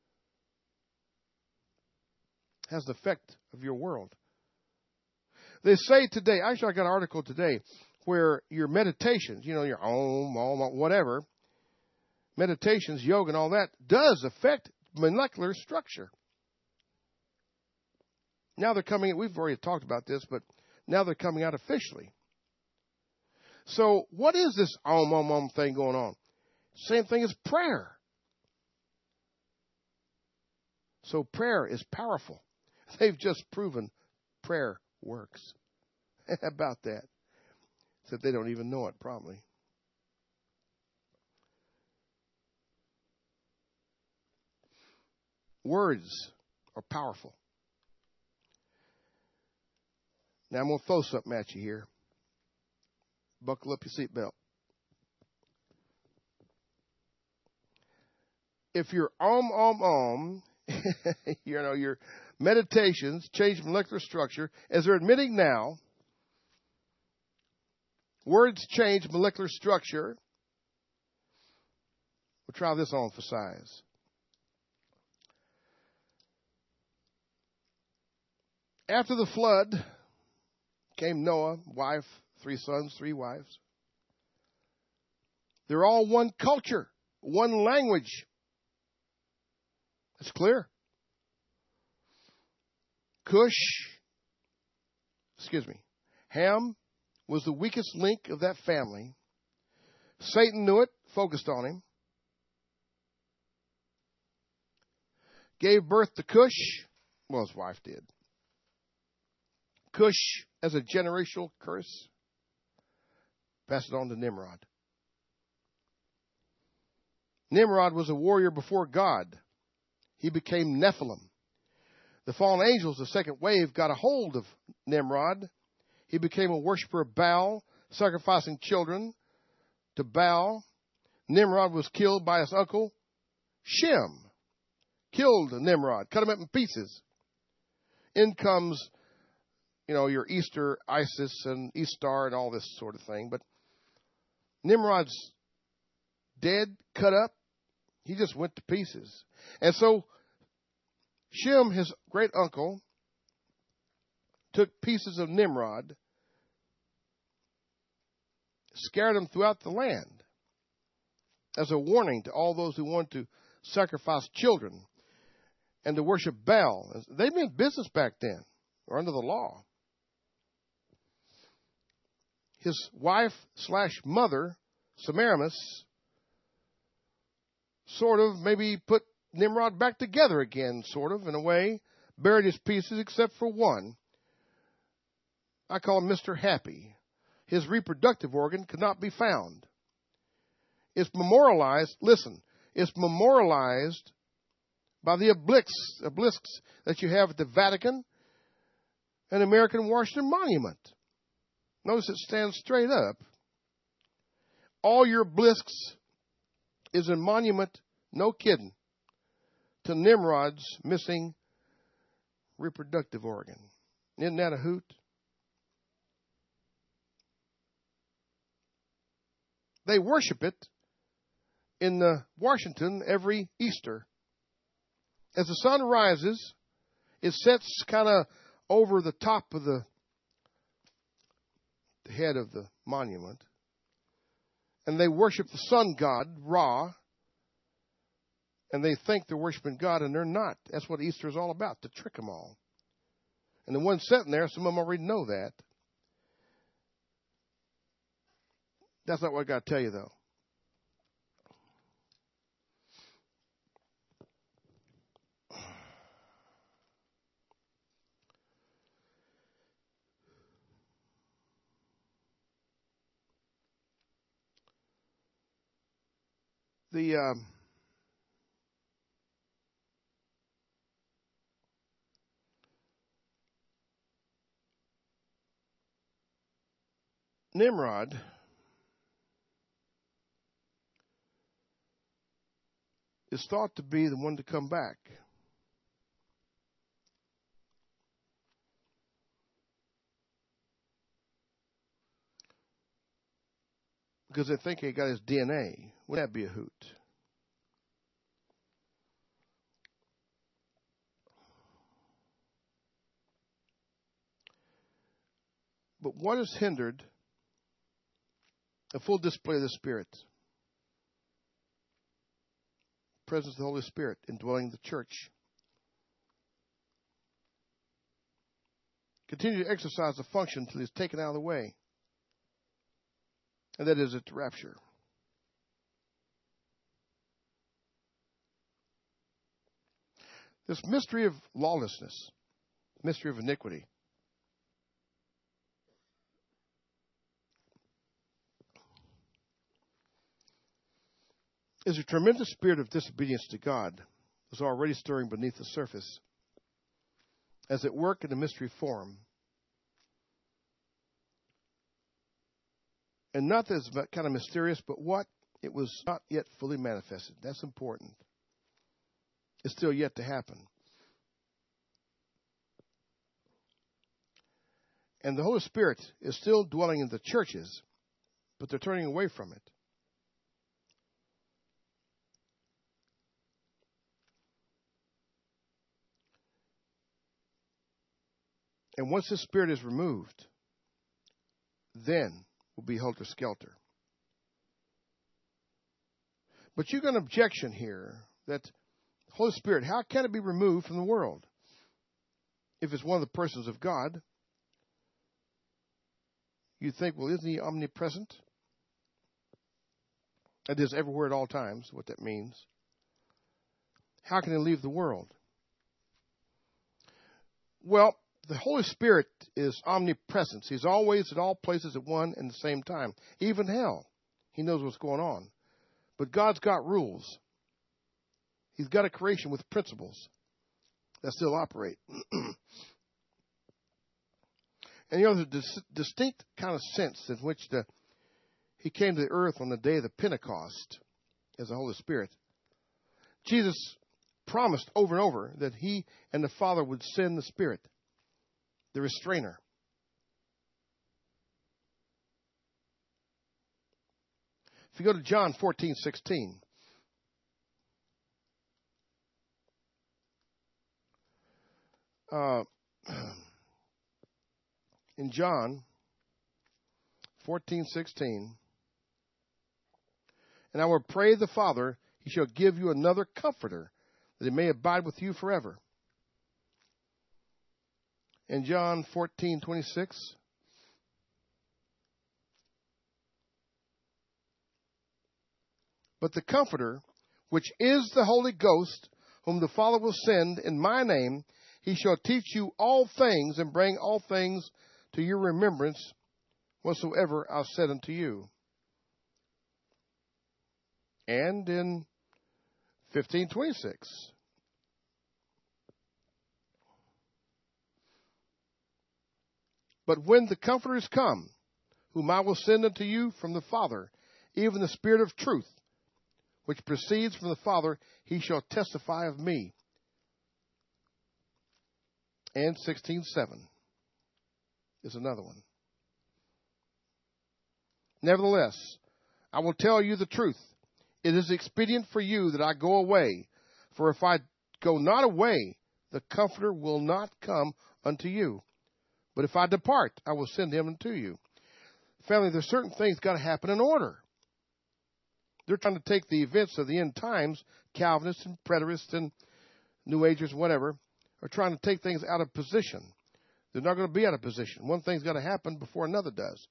Has the effect of your world. They say today, actually I got an article today, where your meditations, your om, whatever, meditations, yoga and all that, does affect molecular structure. Now they're coming in, we've already talked about this, but now they're coming out officially. So what is this om thing going on? Same thing as prayer. So prayer is powerful. They've just proven prayer works. How about that? Except they don't even know it, probably. Words are powerful. Now I'm going to throw something at you here. Buckle up your seatbelt. If your your meditations change molecular structure, as they're admitting now, words change molecular structure. We'll try this on for size. After the flood came Noah, wife, 3 sons, 3 wives. They're all one culture, one language. It's clear. Ham was the weakest link of that family. Satan knew it, focused on him. Gave birth to Cush. Well, his wife did. Cush, as a generational curse, passed it on to Nimrod. Nimrod was a warrior before God. He became Nephilim. The fallen angels, the second wave, got a hold of Nimrod. He became a worshiper of Baal, sacrificing children to Baal. Nimrod was killed by his uncle, Shem. Killed Nimrod, cut him up in pieces. In comes, your Easter, Isis, and Eastar, and all this sort of thing. But Nimrod's dead, cut up. He just went to pieces. And so Shem, his great uncle, took pieces of Nimrod, scattered them throughout the land as a warning to all those who wanted to sacrifice children and to worship Baal. They meant business back then, or under the law. His wife/mother, Semiramis, sort of maybe put Nimrod back together again, sort of, in a way. Buried his pieces except for one. I call him Mr. Happy. His reproductive organ could not be found. It's memorialized, it's memorialized by the obelisks that you have at the Vatican and American Washington Monument. Notice it stands straight up. All your obelisks is a monument, no kidding, to Nimrod's missing reproductive organ. Isn't that a hoot? They worship it in Washington every Easter. As the sun rises, it sets kind of over the top of the head of the monument. And they worship the sun god, Ra. And they think they're worshiping God, and they're not. That's what Easter is all about, to trick them all. And the ones sitting there, some of them already know that. That's not what I got to tell you, though. Nimrod is thought to be the one to come back. Because they think he got his DNA. Wouldn't that be a hoot? But what has hindered a full display of the Spirit? Presence of the Holy Spirit indwelling the church. Continue to exercise the function until he's taken out of the way. And that is at the rapture. This mystery of lawlessness, mystery of iniquity, is a tremendous spirit of disobedience to God that's already stirring beneath the surface, as at work in a mystery form. And not that it's kind of mysterious, but what? It was not yet fully manifested. That's important. It's still yet to happen. And the Holy Spirit is still dwelling in the churches, but they're turning away from it. And once the Spirit is removed, then we'll be helter-skelter. But you got an objection here that Holy Spirit, how can it be removed from the world if it's one of the persons of God? You think, well, isn't he omnipresent? That is everywhere at all times, what that means. How can he leave the world? Well, the Holy Spirit is omnipresent. He's always at all places at one and the same time. Even hell, he knows what's going on. But God's got rules. He's got a creation with principles that still operate. And you know, there's a distinct kind of sense in which he came to the earth on the day of the Pentecost as the Holy Spirit. Jesus promised over and over that he and the Father would send the Spirit, the restrainer. If you go to John 14:16, in John 14:16, and I will pray the Father, he shall give you another comforter, that he may abide with you forever. In John 14:26, but the Comforter, which is the Holy Ghost, whom the Father will send in my name, he shall teach you all things and bring all things to your remembrance whatsoever I said unto you. And in 15:26, but when the Comforter is come, whom I will send unto you from the Father, even the Spirit of truth, which proceeds from the Father, he shall testify of me. And 16:7 is another one. Nevertheless, I will tell you the truth. It is expedient for you that I go away. For if I go not away, the Comforter will not come unto you. But if I depart, I will send him unto you. Family, there's certain things got to happen in order. They're trying to take the events of the end times, Calvinists and preterists and New Agers, whatever, are trying to take things out of position. They're not going to be out of position. One thing's got to happen before another does.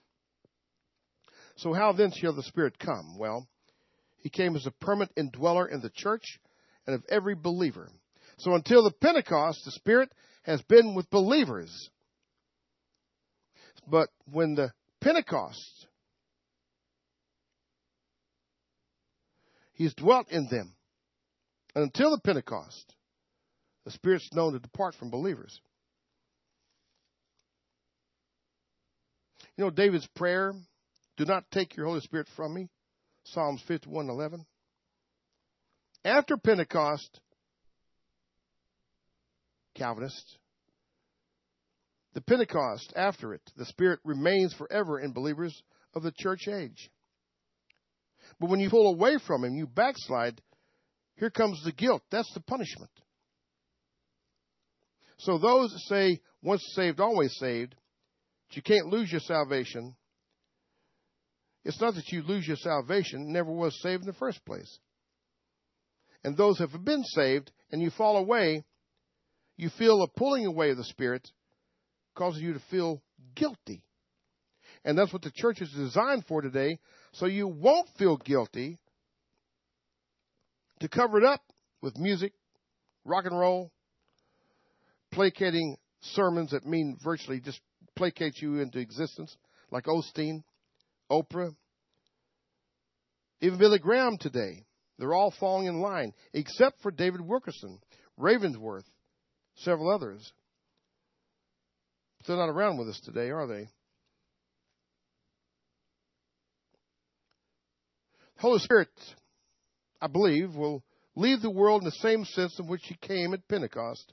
So how then shall the Spirit come? Well, he came as a permanent indweller in the church and of every believer. So until the Pentecost, the Spirit has been with believers. But when the Pentecost, he's dwelt in them. And until the Pentecost, the Spirit's known to depart from believers. You know, David's prayer, do not take your Holy Spirit from me, Psalms 51:11. After Pentecost, Calvinists, the Pentecost, after it, the Spirit remains forever in believers of the church age. But when you pull away from him, you backslide, here comes the guilt. That's the punishment. So those that say, once saved, always saved, that you can't lose your salvation, it's not that you lose your salvation, never was saved in the first place. And those who have been saved and you fall away, you feel a pulling away of the Spirit causes you to feel guilty. And that's what the church is designed for today, so you won't feel guilty, to cover it up with music, rock and roll, placating sermons that mean virtually just placate you into existence, like Osteen, Oprah, even Billy Graham today. They're all falling in line, except for David Wilkerson, Ravensworth, several others. But they're not around with us today, are they? The Holy Spirit, I believe, will leave the world in the same sense in which he came at Pentecost,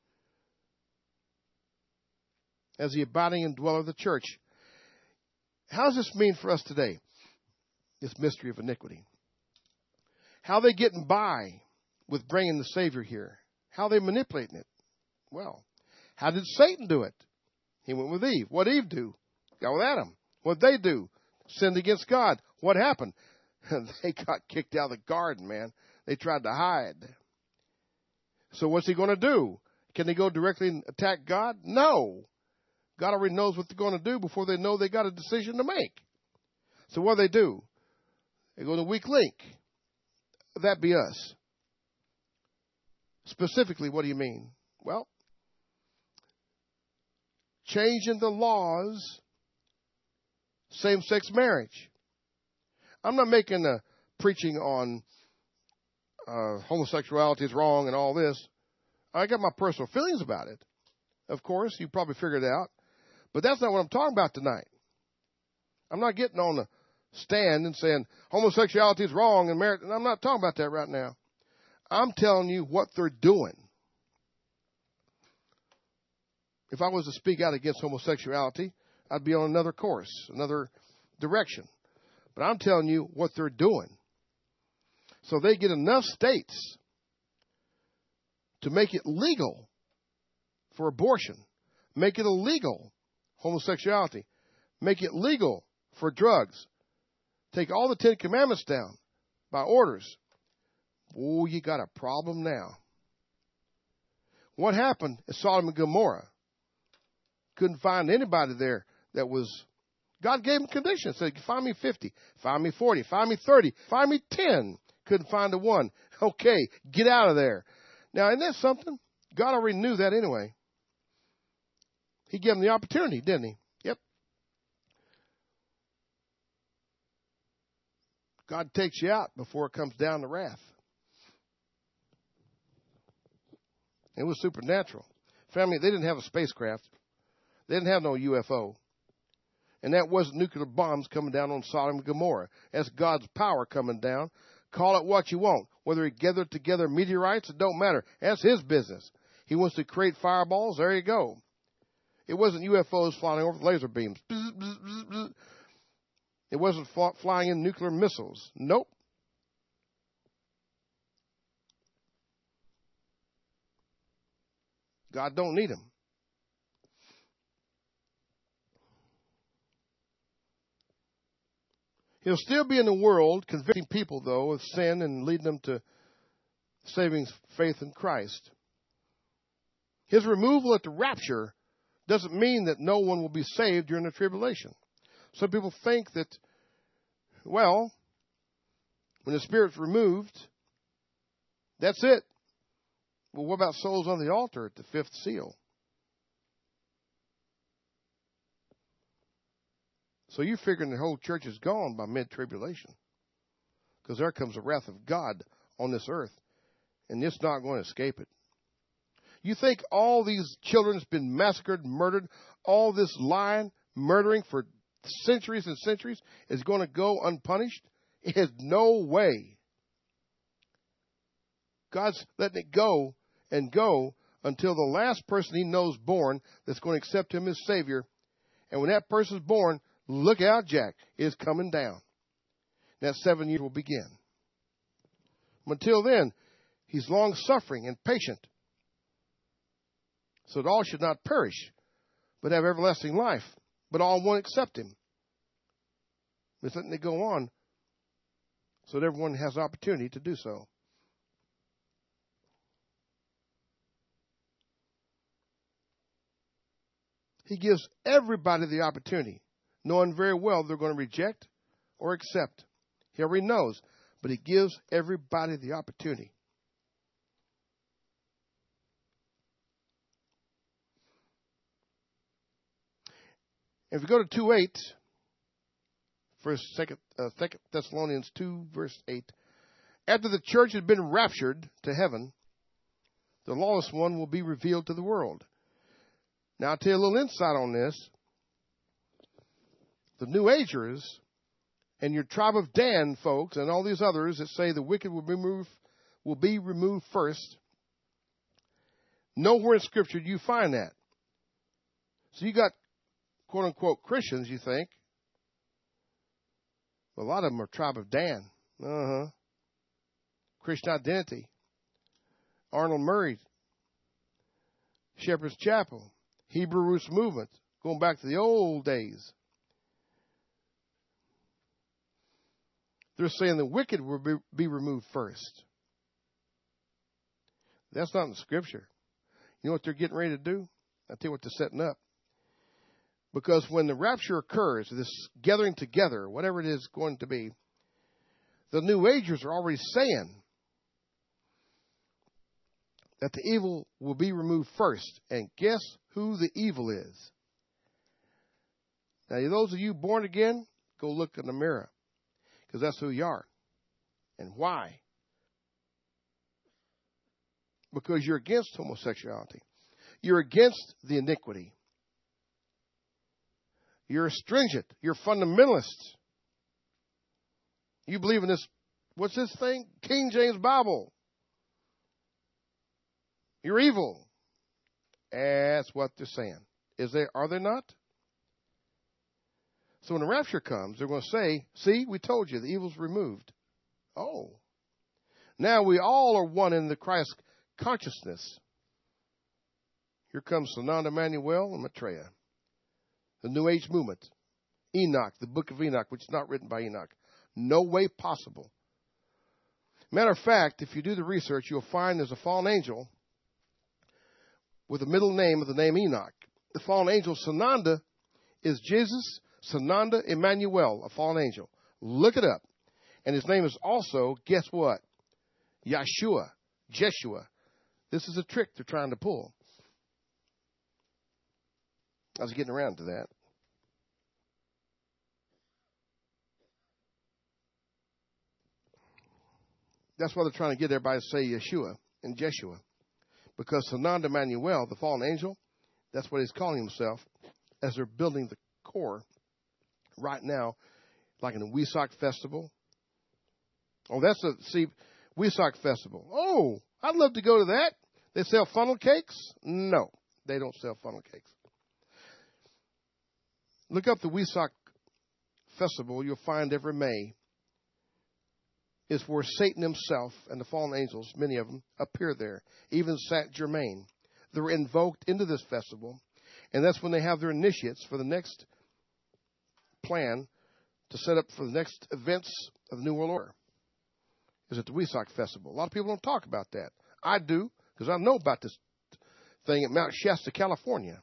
as the abiding indweller of the church. How does this mean for us today, this mystery of iniquity? How are they getting by with bringing the Savior here? How are they manipulating it? Well, How did Satan do it? He went with Eve. What did Eve do? Got with Adam. What did they do? Sinned against God. What happened? They got kicked out of the garden, man. They tried to hide. So what's he going to do? Can they go directly and attack God? No. God already knows what they're going to do before they know they got a decision to make. So what do? They go to the weak link. That be us. Specifically, what do you mean? Well, changing the laws, same-sex marriage. I'm not making a preaching on homosexuality is wrong and all this. I got my personal feelings about it. Of course, you probably figured it out. But that's not what I'm talking about tonight. I'm not getting on the stand and saying homosexuality is wrong and marriage. I'm not talking about that right now. I'm telling you what they're doing. If I was to speak out against homosexuality, I'd be on another course, another direction. But I'm telling you what they're doing. So they get enough states to make it legal for abortion, make it illegal homosexuality, make it legal for drugs, take all the 10 Commandments down by orders. Oh, you got a problem now. What happened at Sodom and Gomorrah? Couldn't find anybody there that was, God gave them conditions. Said, find me 50, find me 40, find me 30, find me 10. Couldn't find a one. Okay, get out of there. Now, isn't that something? God already knew that anyway. He gave them the opportunity, didn't he? Yep. God takes you out before it comes down to wrath. It was supernatural. Family, they didn't have a spacecraft. They didn't have no UFO. And that wasn't nuclear bombs coming down on Sodom and Gomorrah. That's God's power coming down. Call it what you want. Whether he gathered together meteorites, it don't matter. That's his business. He wants to create fireballs. There you go. It wasn't UFOs flying over with laser beams. Bzz, bzz, bzz, bzz. It wasn't flying in nuclear missiles. Nope. God don't need them. He'll still be in the world convicting people, though, of sin and leading them to saving faith in Christ. His removal at the rapture doesn't mean that no one will be saved during the tribulation. Some people think that, well, when the Spirit's removed, that's it. Well, what about souls on the altar at the fifth seal? So you're figuring the whole church is gone by mid-tribulation. Because there comes the wrath of God on this earth. And it's not going to escape it. You think all these children have been massacred, murdered, all this lying, murdering for centuries and centuries is going to go unpunished? It has no way. God's letting it go and go until the last person he knows born that's going to accept him as Savior. And when that person's born, look out, Jack, it's coming down. That 7 years will begin. Until then, he's long-suffering and patient, so that all should not perish, but have everlasting life. But all won't accept him. He's letting it go on so that everyone has the opportunity to do so. He gives everybody the opportunity, knowing very well they're going to reject or accept. He already knows, but he gives everybody the opportunity. If you go to 2:8, Second Thessalonians 2, verse 8, after the church had been raptured to heaven, the lawless one will be revealed to the world. Now, I'll tell you a little insight on this. The New Agers and your tribe of Dan folks and all these others that say the wicked will be removed first, nowhere in Scripture do you find that. So you got quote-unquote Christians, you think. Well, a lot of them are tribe of Dan. Christian identity. Arnold Murray Shepherd's Chapel, Hebrew Roots Movement, going back to the old days. They're saying the wicked will be removed first. That's not in the Scripture. You know what they're getting ready to do? I'll tell you what they're setting up. Because when the rapture occurs, this gathering together, whatever it is going to be, the New Agers are already saying that the evil will be removed first. And guess who the evil is? Now, those of you born again, go look in the mirror. Because that's who you are. And why? Because you're against homosexuality. You're against the iniquity. You're stringent. You're fundamentalists. You believe in this, what's this thing? King James Bible. You're evil. That's what they're saying. Are they not? So when the rapture comes, they're going to say, see, we told you, the evil's removed. Oh. Now we all are one in the Christ consciousness. Here comes Sananda Manuel and Maitreya. The New Age movement. Enoch, the book of Enoch, which is not written by Enoch. No way possible. Matter of fact, if you do the research, you'll find there's a fallen angel with the middle name of the name Enoch. The fallen angel Sananda is Jesus Sananda Emmanuel, a fallen angel. Look it up. And his name is also, guess what? Yeshua. Jeshua. This is a trick they're trying to pull. I was getting around to that. That's why they're trying to get everybody to say Yeshua and Jeshua. Because Sananda Emmanuel, the fallen angel, that's what he's calling himself as they're building the core right now, like in the Wesak Festival. Oh, Wesak Festival. Oh, I'd love to go to that. They sell funnel cakes? No, they don't sell funnel cakes. Look up the Wesak Festival. You'll find every May is where Satan himself and the fallen angels, many of them, appear there. Even Saint Germain. They're invoked into this festival, and that's when they have their initiates for the next plan to set up for the next events of the New World Order. Is at the Wesak Festival. A lot of people don't talk about that. I do, because I know about this thing at Mount Shasta, California.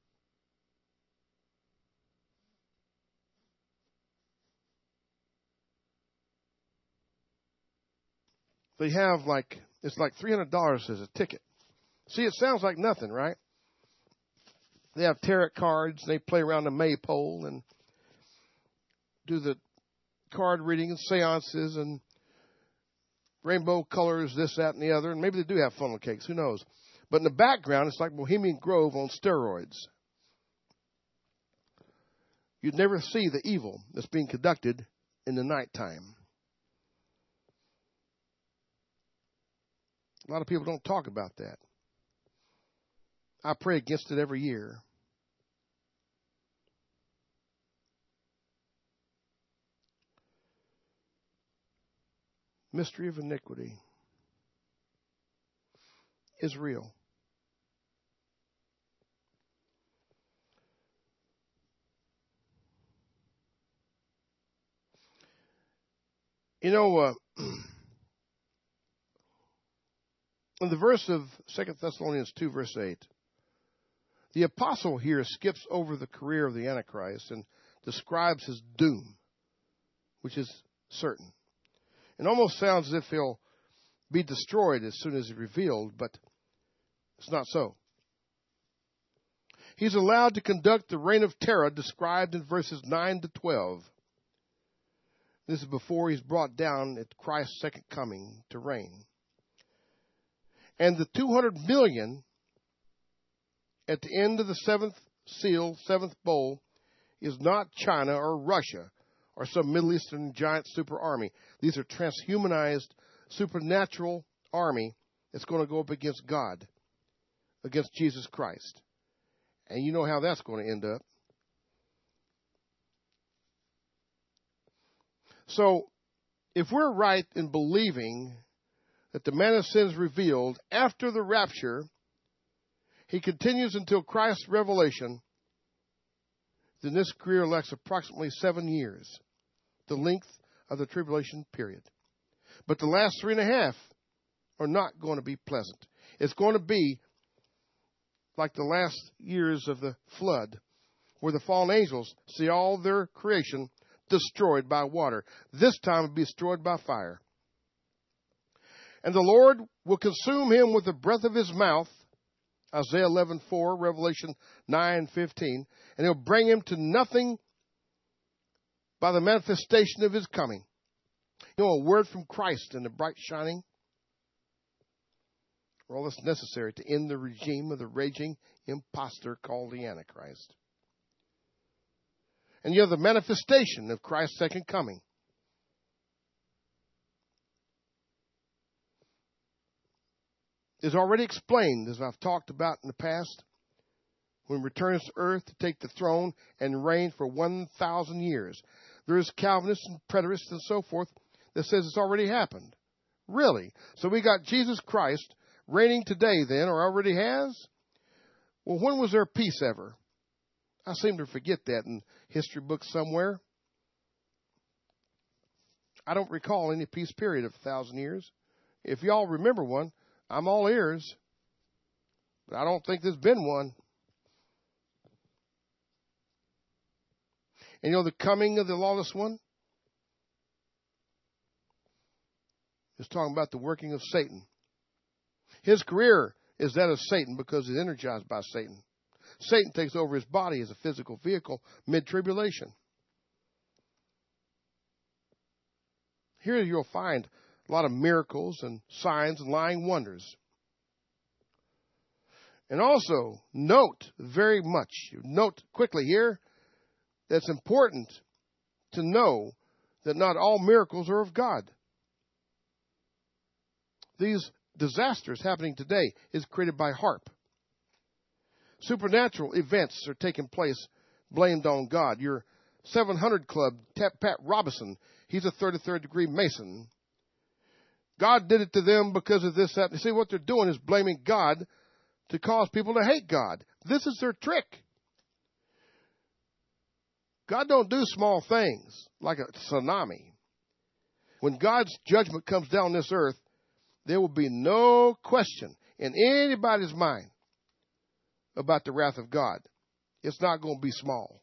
They have it's like $300 as a ticket. See, it sounds like nothing, right? They have tarot cards, and they play around the maypole and do the card reading and seances and rainbow colors, this, that, and the other. And maybe they do have funnel cakes. Who knows? But in the background, it's like Bohemian Grove on steroids. You'd never see the evil that's being conducted in the nighttime. A lot of people don't talk about that. I pray against it every year. Mystery of iniquity is real. You know, in the verse of 2 Thessalonians 2, verse 8, the apostle here skips over the career of the Antichrist and describes his doom, which is certain. It almost sounds as if he'll be destroyed as soon as he's revealed, but it's not so. He's allowed to conduct the reign of terror described in verses 9 to 12. This is before he's brought down at Christ's second coming to reign. And the 200 million at the end of the seventh seal, seventh bowl, is not China or Russia or some Middle Eastern giant super army. These are transhumanized, supernatural army that's going to go up against God, against Jesus Christ. And you know how that's going to end up. So, if we're right in believing that the man of sin is revealed after the rapture, He continues until Christ's revelation. Then this career lasts approximately 7 years, the length of the tribulation period. But the last 3.5 are not going to be pleasant. It's going to be like the last years of the flood, where the fallen angels see all their creation destroyed by water. This time it'll be destroyed by fire. And the Lord will consume him with the breath of his mouth, Isaiah 11:4, Revelation 9:15, and he'll bring him to nothing by the manifestation of his coming. You know, a word from Christ in the bright shining. All that's necessary to end the regime of the raging impostor called the Antichrist. And you have the manifestation of Christ's second coming. Is already explained, as I've talked about in the past, when he returns to earth to take the throne and reign for 1,000 years. There is Calvinists and preterists and so forth that says it's already happened. Really? So we got Jesus Christ reigning today then, or already has? Well, when was there peace ever? I seem to forget that in history books somewhere. I don't recall any peace period of 1,000 years. If y'all remember one, I'm all ears. But I don't think there's been one. And you know the coming of the lawless one? It's talking about the working of Satan. His career is that of Satan because he's energized by Satan. Satan takes over his body as a physical vehicle mid-tribulation. Here you'll find a lot of miracles and signs and lying wonders. And also, note quickly here, that's important to know that not all miracles are of God. These disasters happening today is created by HAARP. Supernatural events are taking place blamed on God. Your 700 Club, Pat Robertson, he's a 33rd degree Mason. God did it to them because of this, that. You see, what they're doing is blaming God to cause people to hate God. This is their trick. God don't do small things like a tsunami. When God's judgment comes down this earth, there will be no question in anybody's mind about the wrath of God. It's not going to be small.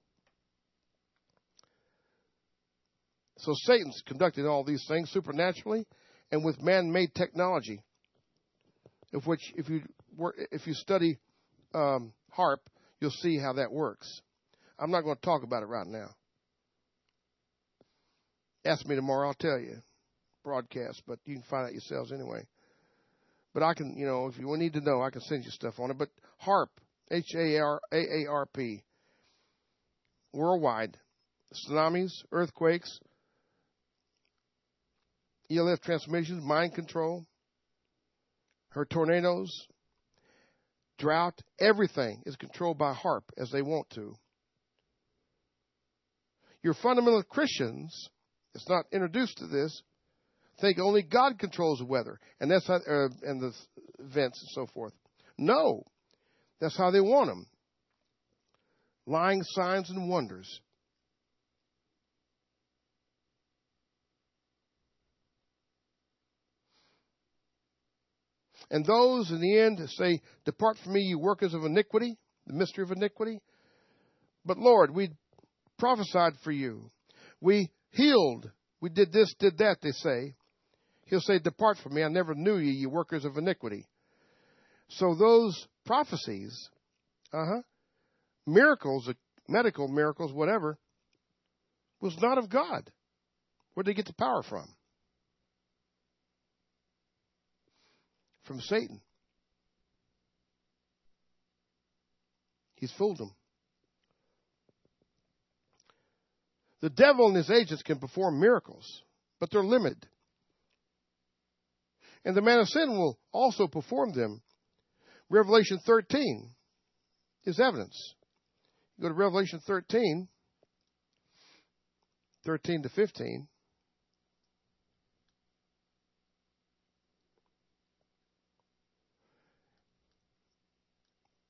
So Satan's conducting all these things supernaturally and with man-made technology, of which if you study HAARP, you'll see how that works. I'm not going to talk about it right now. Ask me tomorrow, I'll tell you. Broadcast, but you can find out yourselves anyway. But I can, if you need to know, I can send you stuff on it. But HAARP, HAARP, worldwide, tsunamis, earthquakes, ELF transmissions, mind control, her tornadoes, drought, everything is controlled by HAARP as they want to. Your fundamental Christians, it's not introduced to this, think only God controls the weather and that's how, and the events and so forth. No, that's how they want them. Lying signs and wonders. And those in the end say, "Depart from me, you workers of iniquity," the mystery of iniquity. But Lord, we prophesied for you. We healed. We did this, did that, they say. He'll say, "Depart from me, I never knew you, you workers of iniquity." So those prophecies, miracles, medical miracles, whatever, was not of God. Where did they get the power from? From Satan. He's fooled them. The devil and his agents can perform miracles, but they're limited. And the man of sin will also perform them. Revelation 13 is evidence. You go to Revelation 13 to 15.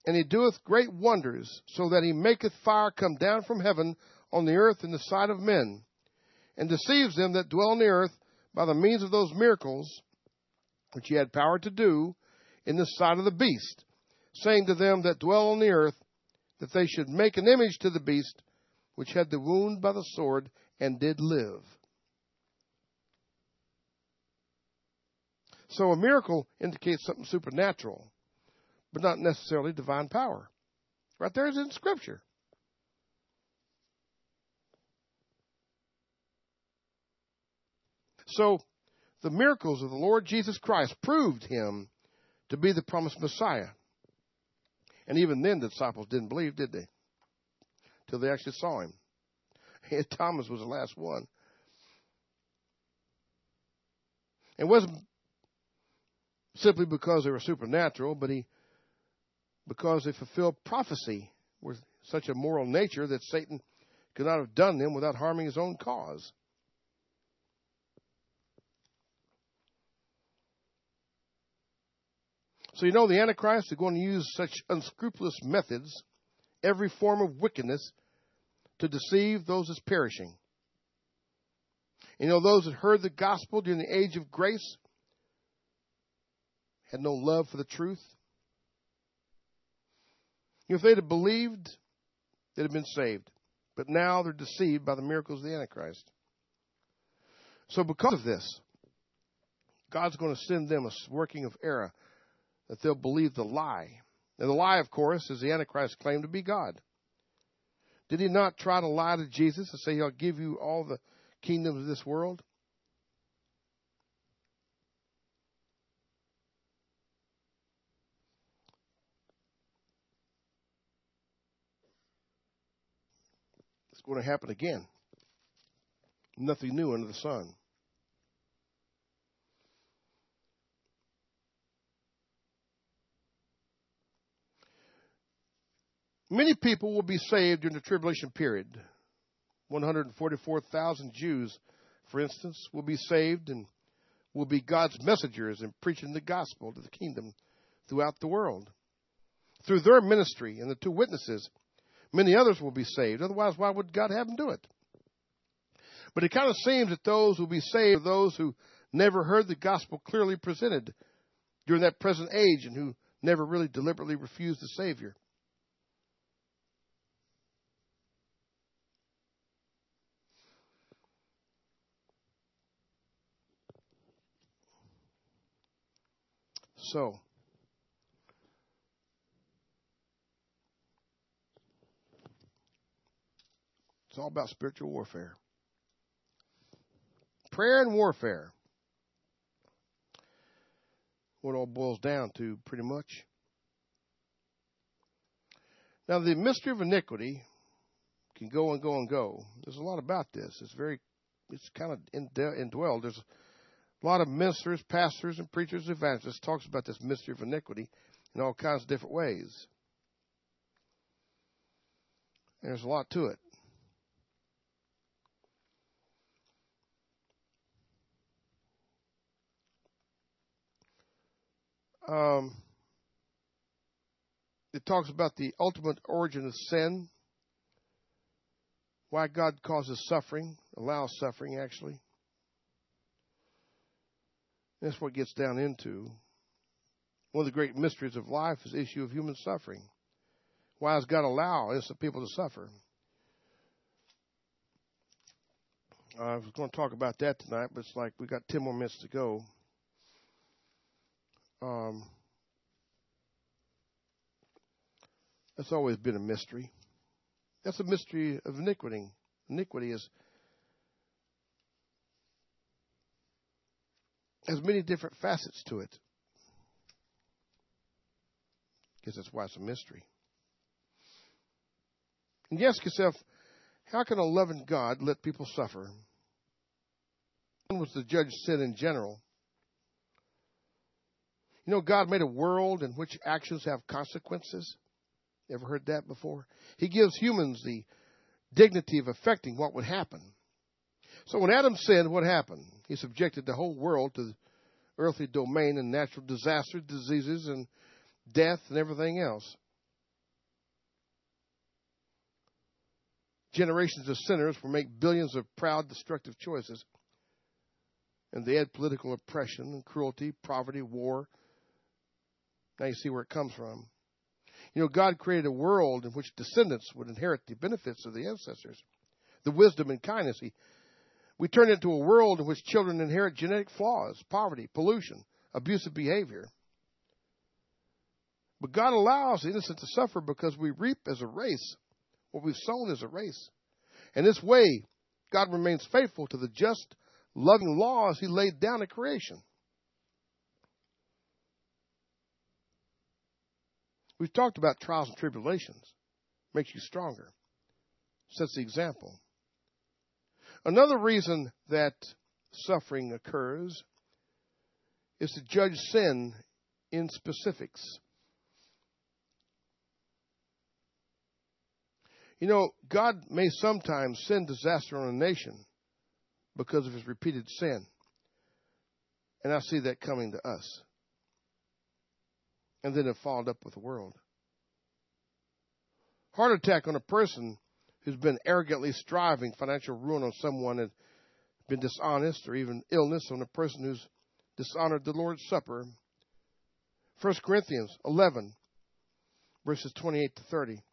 And he doeth great wonders, so that he maketh fire come down from heaven on the earth in the sight of men, and deceives them that dwell on the earth by the means of those miracles which he had power to do in the sight of the beast, saying to them that dwell on the earth that they should make an image to the beast which had the wound by the sword and did live. So a miracle indicates something supernatural, but not necessarily divine power. Right there is in Scripture. So the miracles of the Lord Jesus Christ proved him to be the promised Messiah. And even then the disciples didn't believe, did they? Till they actually saw him. And Thomas was the last one. It wasn't simply because they were supernatural, but because they fulfilled prophecy with such a moral nature that Satan could not have done them without harming his own cause. So you know the Antichrist are going to use such unscrupulous methods, every form of wickedness, to deceive those that's perishing. You know, those that heard the gospel during the age of grace had no love for the truth. You know, if they'd have believed, they'd have been saved. But now they're deceived by the miracles of the Antichrist. So because of this, God's going to send them a working of error, that they'll believe the lie. And the lie, of course, is the Antichrist claimed to be God. Did he not try to lie to Jesus and say, I'll give you all the kingdoms of this world? It's going to happen again. Nothing new under the sun. Many people will be saved during the tribulation period. 144,000 Jews, for instance, will be saved and will be God's messengers in preaching the gospel to the kingdom throughout the world. Through their ministry and the two witnesses, many others will be saved. Otherwise, why would God have them do it? But it kind of seems that those who will be saved are those who never heard the gospel clearly presented during that present age and who never really deliberately refused the Savior. So, it's all about spiritual warfare. Prayer and warfare. What it all boils down to, pretty much. Now, the mystery of iniquity can go and go and go. There's a lot about this. It's kind of indwelled. There's a lot of ministers, pastors, and preachers, evangelists talks about this mystery of iniquity in all kinds of different ways. And there's a lot to it. It talks about the ultimate origin of sin, why God causes suffering, allows suffering, actually. That's what it gets down into. One of the great mysteries of life is the issue of human suffering. Why does God allow innocent people to suffer? I was going to talk about that tonight, but it's like we got 10 more minutes to go. That's always been a mystery. That's a mystery of iniquity. Iniquity has many different facets to it. Because that's why it's a mystery. And you ask yourself, how can a loving God let people suffer? One was to judge sin in general. You know, God made a world in which actions have consequences. Ever heard that before? He gives humans the dignity of affecting what would happen. So when Adam sinned, what happened? He subjected the whole world to earthly domain and natural disasters, diseases, and death, and everything else. Generations of sinners will make billions of proud, destructive choices. And they add political oppression and cruelty, poverty, war. Now you see where it comes from. You know, God created a world in which descendants would inherit the benefits of the ancestors, the wisdom and kindness. We turn it into a world in which children inherit genetic flaws, poverty, pollution, abusive behavior. But God allows the innocent to suffer because we reap as a race what we've sown as a race. And this way, God remains faithful to the just, loving laws He laid down at creation. We've talked about trials and tribulations. Makes you stronger. Sets the example. Another reason that suffering occurs is to judge sin in specifics. You know, God may sometimes send disaster on a nation because of His repeated sin. And I see that coming to us. And then it followed up with the world. Heart attack on a person who's been arrogantly striving, financial ruin on someone who's been dishonest, or even illness on a person who's dishonored the Lord's Supper. 1 Corinthians 11, verses 28 to 30.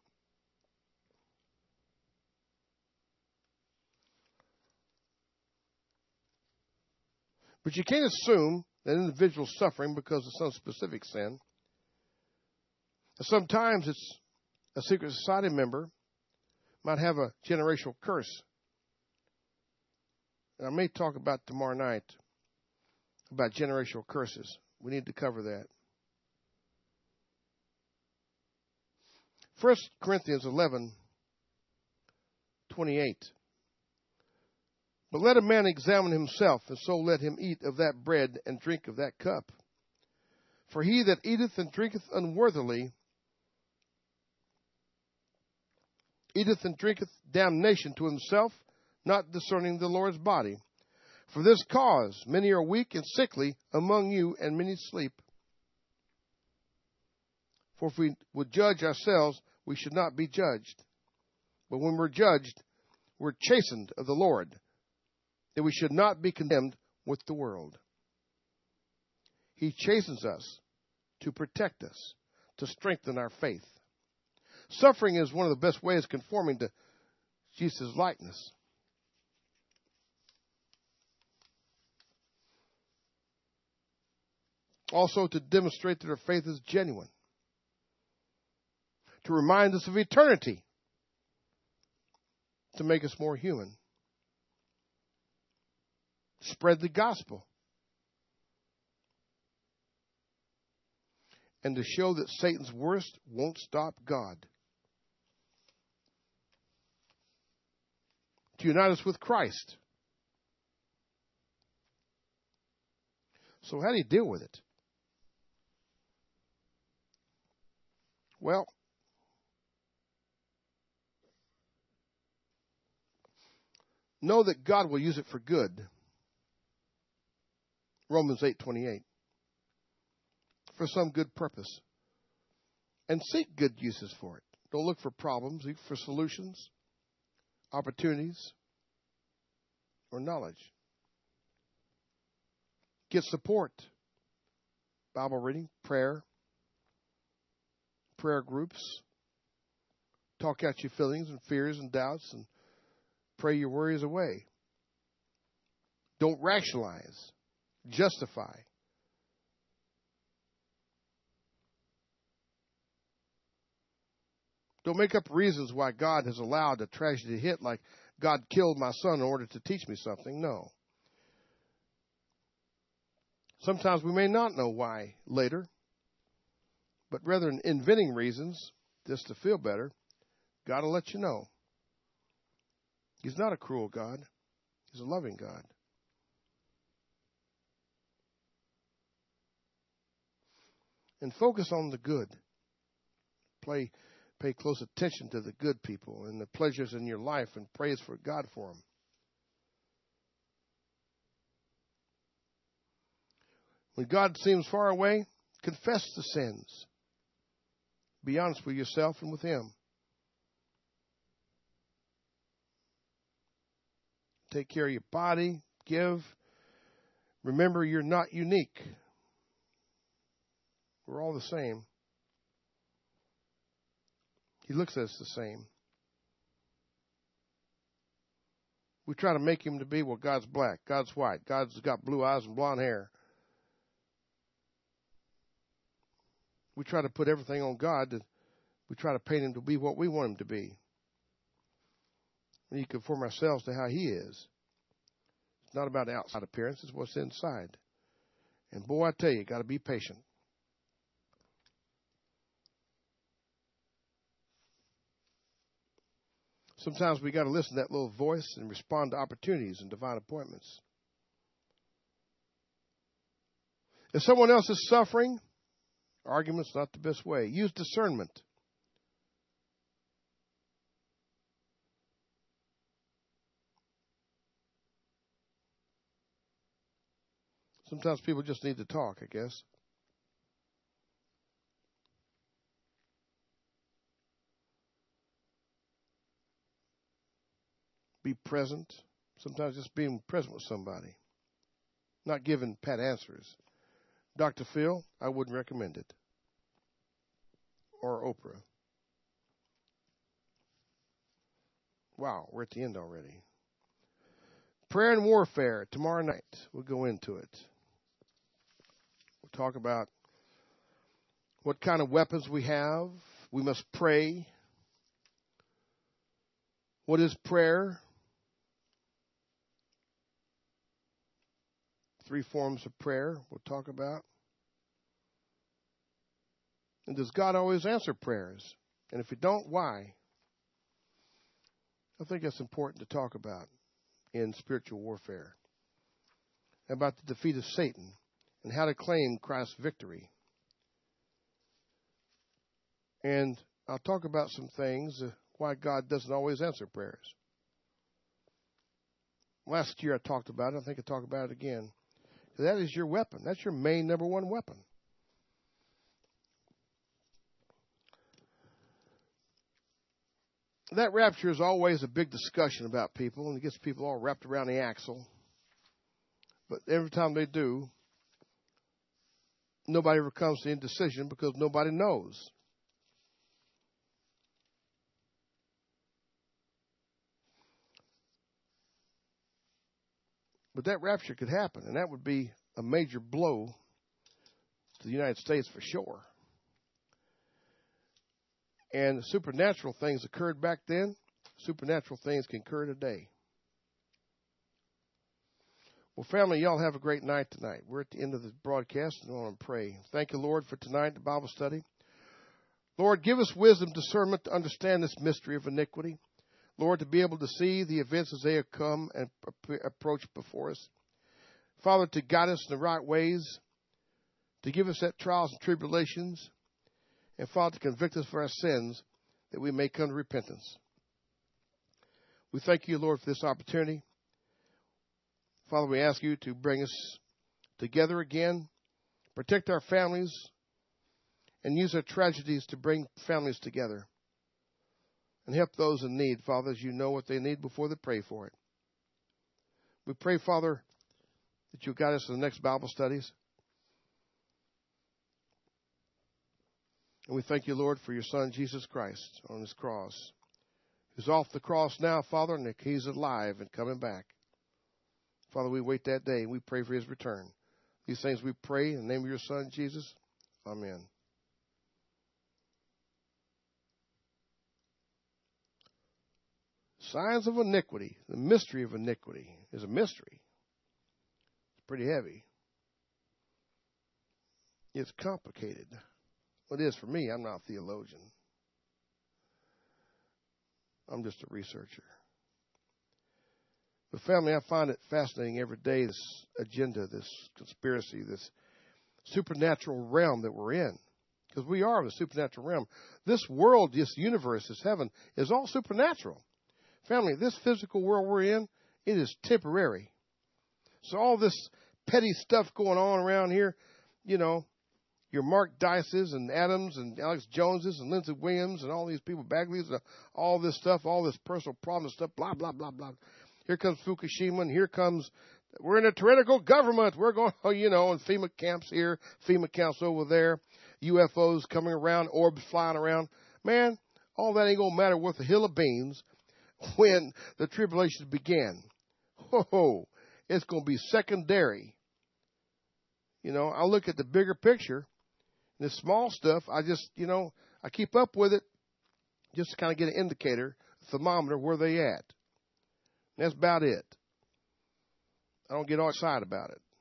But you can't assume that an individual's suffering because of some specific sin. Sometimes it's a secret society member might have a generational curse. And I may talk about tomorrow night about generational curses. We need to cover that. 1 Corinthians 11, 28. But let a man examine himself, and so let him eat of that bread and drink of that cup. For he that eateth and drinketh unworthily eateth and drinketh damnation to himself, not discerning the Lord's body. For this cause many are weak and sickly among you, and many sleep. For if we would judge ourselves, we should not be judged. But when we're judged, we're chastened of the Lord, that we should not be condemned with the world. He chastens us to protect us, to strengthen our faith. Suffering is one of the best ways of conforming to Jesus' likeness. Also to demonstrate that our faith is genuine. To remind us of eternity. To make us more human. Spread the gospel. And to show that Satan's worst won't stop God. To unite us with Christ. So how do you deal with it? Well, know that God will use it for good. Romans 8:28. For some good purpose. And seek good uses for it. Don't look for problems. Look for solutions, opportunities, or knowledge. Get support. Bible reading, prayer groups. Talk out your feelings and fears and doubts and pray your worries away. Don't rationalize. Justify. Don't make up reasons why God has allowed a tragedy to hit, like God killed my son in order to teach me something. No. Sometimes we may not know why later, but rather than inventing reasons just to feel better, God will let you know. He's not a cruel God. He's a loving God. And focus on the good. Pay close attention to the good people and the pleasures in your life and praise for God for them. When God seems far away, confess the sins. Be honest with yourself and with Him. Take care of your body. Give. Remember, you're not unique. We're all the same. He looks at us the same. We try to make him to be, well, God's black, God's white, God's got blue eyes and blonde hair. We try to put everything on God. We try to paint him to be what we want him to be. We conform ourselves to how he is. It's not about outside appearance, it's what's inside. And boy, I tell you, got to be patient. Sometimes we got to listen to that little voice and respond to opportunities and divine appointments. If someone else is suffering, argument's not the best way. Use discernment. Sometimes people just need to talk, I guess. Be present. Sometimes just being present with somebody. Not giving pat answers. Dr. Phil, I wouldn't recommend it. Or Oprah. Wow, we're at the end already. Prayer and warfare. Tomorrow night, we'll go into it. We'll talk about what kind of weapons we have. We must pray. What is prayer? 3 forms of prayer we'll talk about. And does God always answer prayers? And if He don't, why? I think that's important to talk about in spiritual warfare. About the defeat of Satan and how to claim Christ's victory. And I'll talk about some things, why God doesn't always answer prayers. Last year I talked about it. I think I'll talk about it again. That is your weapon. That's your main number one weapon. That rapture is always a big discussion about people, and it gets people all wrapped around the axle. But every time they do, nobody ever comes to any decision because nobody knows. But that rapture could happen, and that would be a major blow to the United States for sure. And supernatural things occurred back then. Supernatural things can occur today. Well, family, y'all have a great night tonight. We're at the end of the broadcast, and I want to pray. Thank you, Lord, for tonight, the Bible study. Lord, give us wisdom, discernment to understand this mystery of iniquity. Lord, to be able to see the events as they have come and approach before us. Father, to guide us in the right ways, to give us that trials and tribulations, and Father, to convict us for our sins, that we may come to repentance. We thank you, Lord, for this opportunity. Father, we ask you to bring us together again, protect our families, and use our tragedies to bring families together. And help those in need, Father, as you know what they need before they pray for it. We pray, Father, that you'll guide us to the next Bible studies. And we thank you, Lord, for your Son, Jesus Christ, on his cross. He's off the cross now, Father, and he's alive and coming back. Father, we wait that day, and we pray for his return. These things we pray in the name of your Son, Jesus. Amen. Signs of iniquity. The mystery of iniquity is a mystery. It's pretty heavy. It's complicated. Well, it is for me. I'm not a theologian. I'm just a researcher. But family, I find it fascinating every day, this agenda, this conspiracy, this supernatural realm that we're in. Because we are in the supernatural realm. This world, this universe, this heaven, is all supernatural. Family, this physical world we're in, it is temporary. So all this petty stuff going on around here, you know, your Mark Dices and Adams and Alex Joneses and Lindsey Williams and all these people, Bagleys, and all this stuff, all this personal problem stuff, blah, blah, blah, blah. Here comes Fukushima, and here comes, we're in a tyrannical government. We're going, and FEMA camps here, FEMA camps over there, UFOs coming around, orbs flying around. Man, all that ain't going to matter worth a hill of beans when the tribulations begin. It's going to be secondary. I look at the bigger picture. This small stuff, I just, I keep up with it just to kind of get an indicator, a thermometer, where they at. And that's about it. I don't get all excited about it.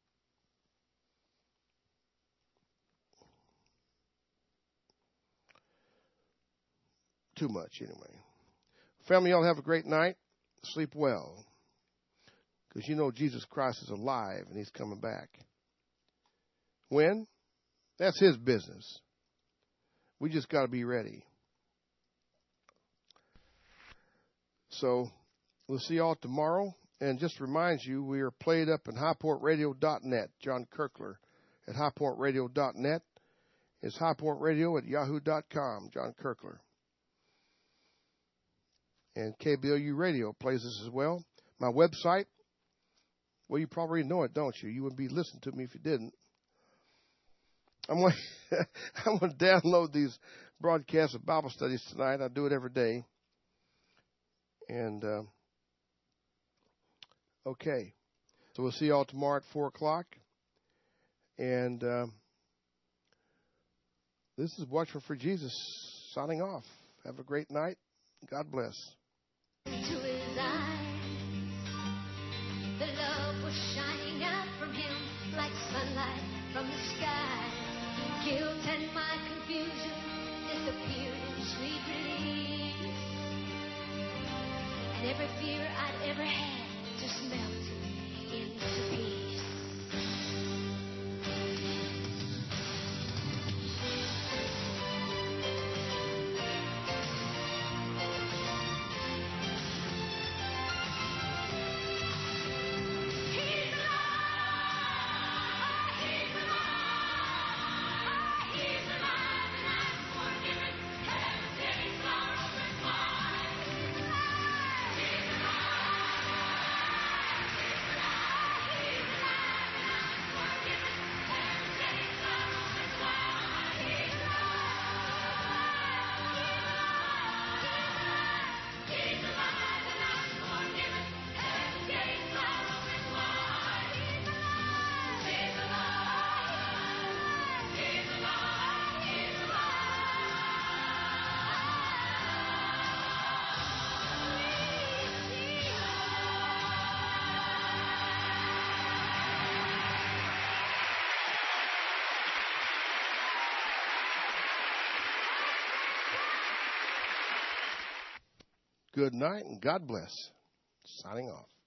Too much, anyway. Family, y'all have a great night. Sleep well. Because Jesus Christ is alive and he's coming back. When? That's his business. We just got to be ready. So, we'll see y'all tomorrow. And just to remind you, we are played up in highpointradio.net. John Kirkler at highpointradio.net. It's highpointradio@yahoo.com. John Kirkler. And KBLU Radio plays this as well. My website, well, you probably know it, don't you? You wouldn't be listening to me if you didn't. I'm going to download these broadcasts of Bible studies tonight. I do it every day. And, okay. So we'll see y'all tomorrow at 4 o'clock. And this is Watchman for Jesus signing off. Have a great night. God bless. To his eyes, the love was shining out from him like sunlight from the sky. Guilt and my confusion disappeared in sweet release, and every fear I'd ever had just melted into peace. Good night and God bless. Signing off.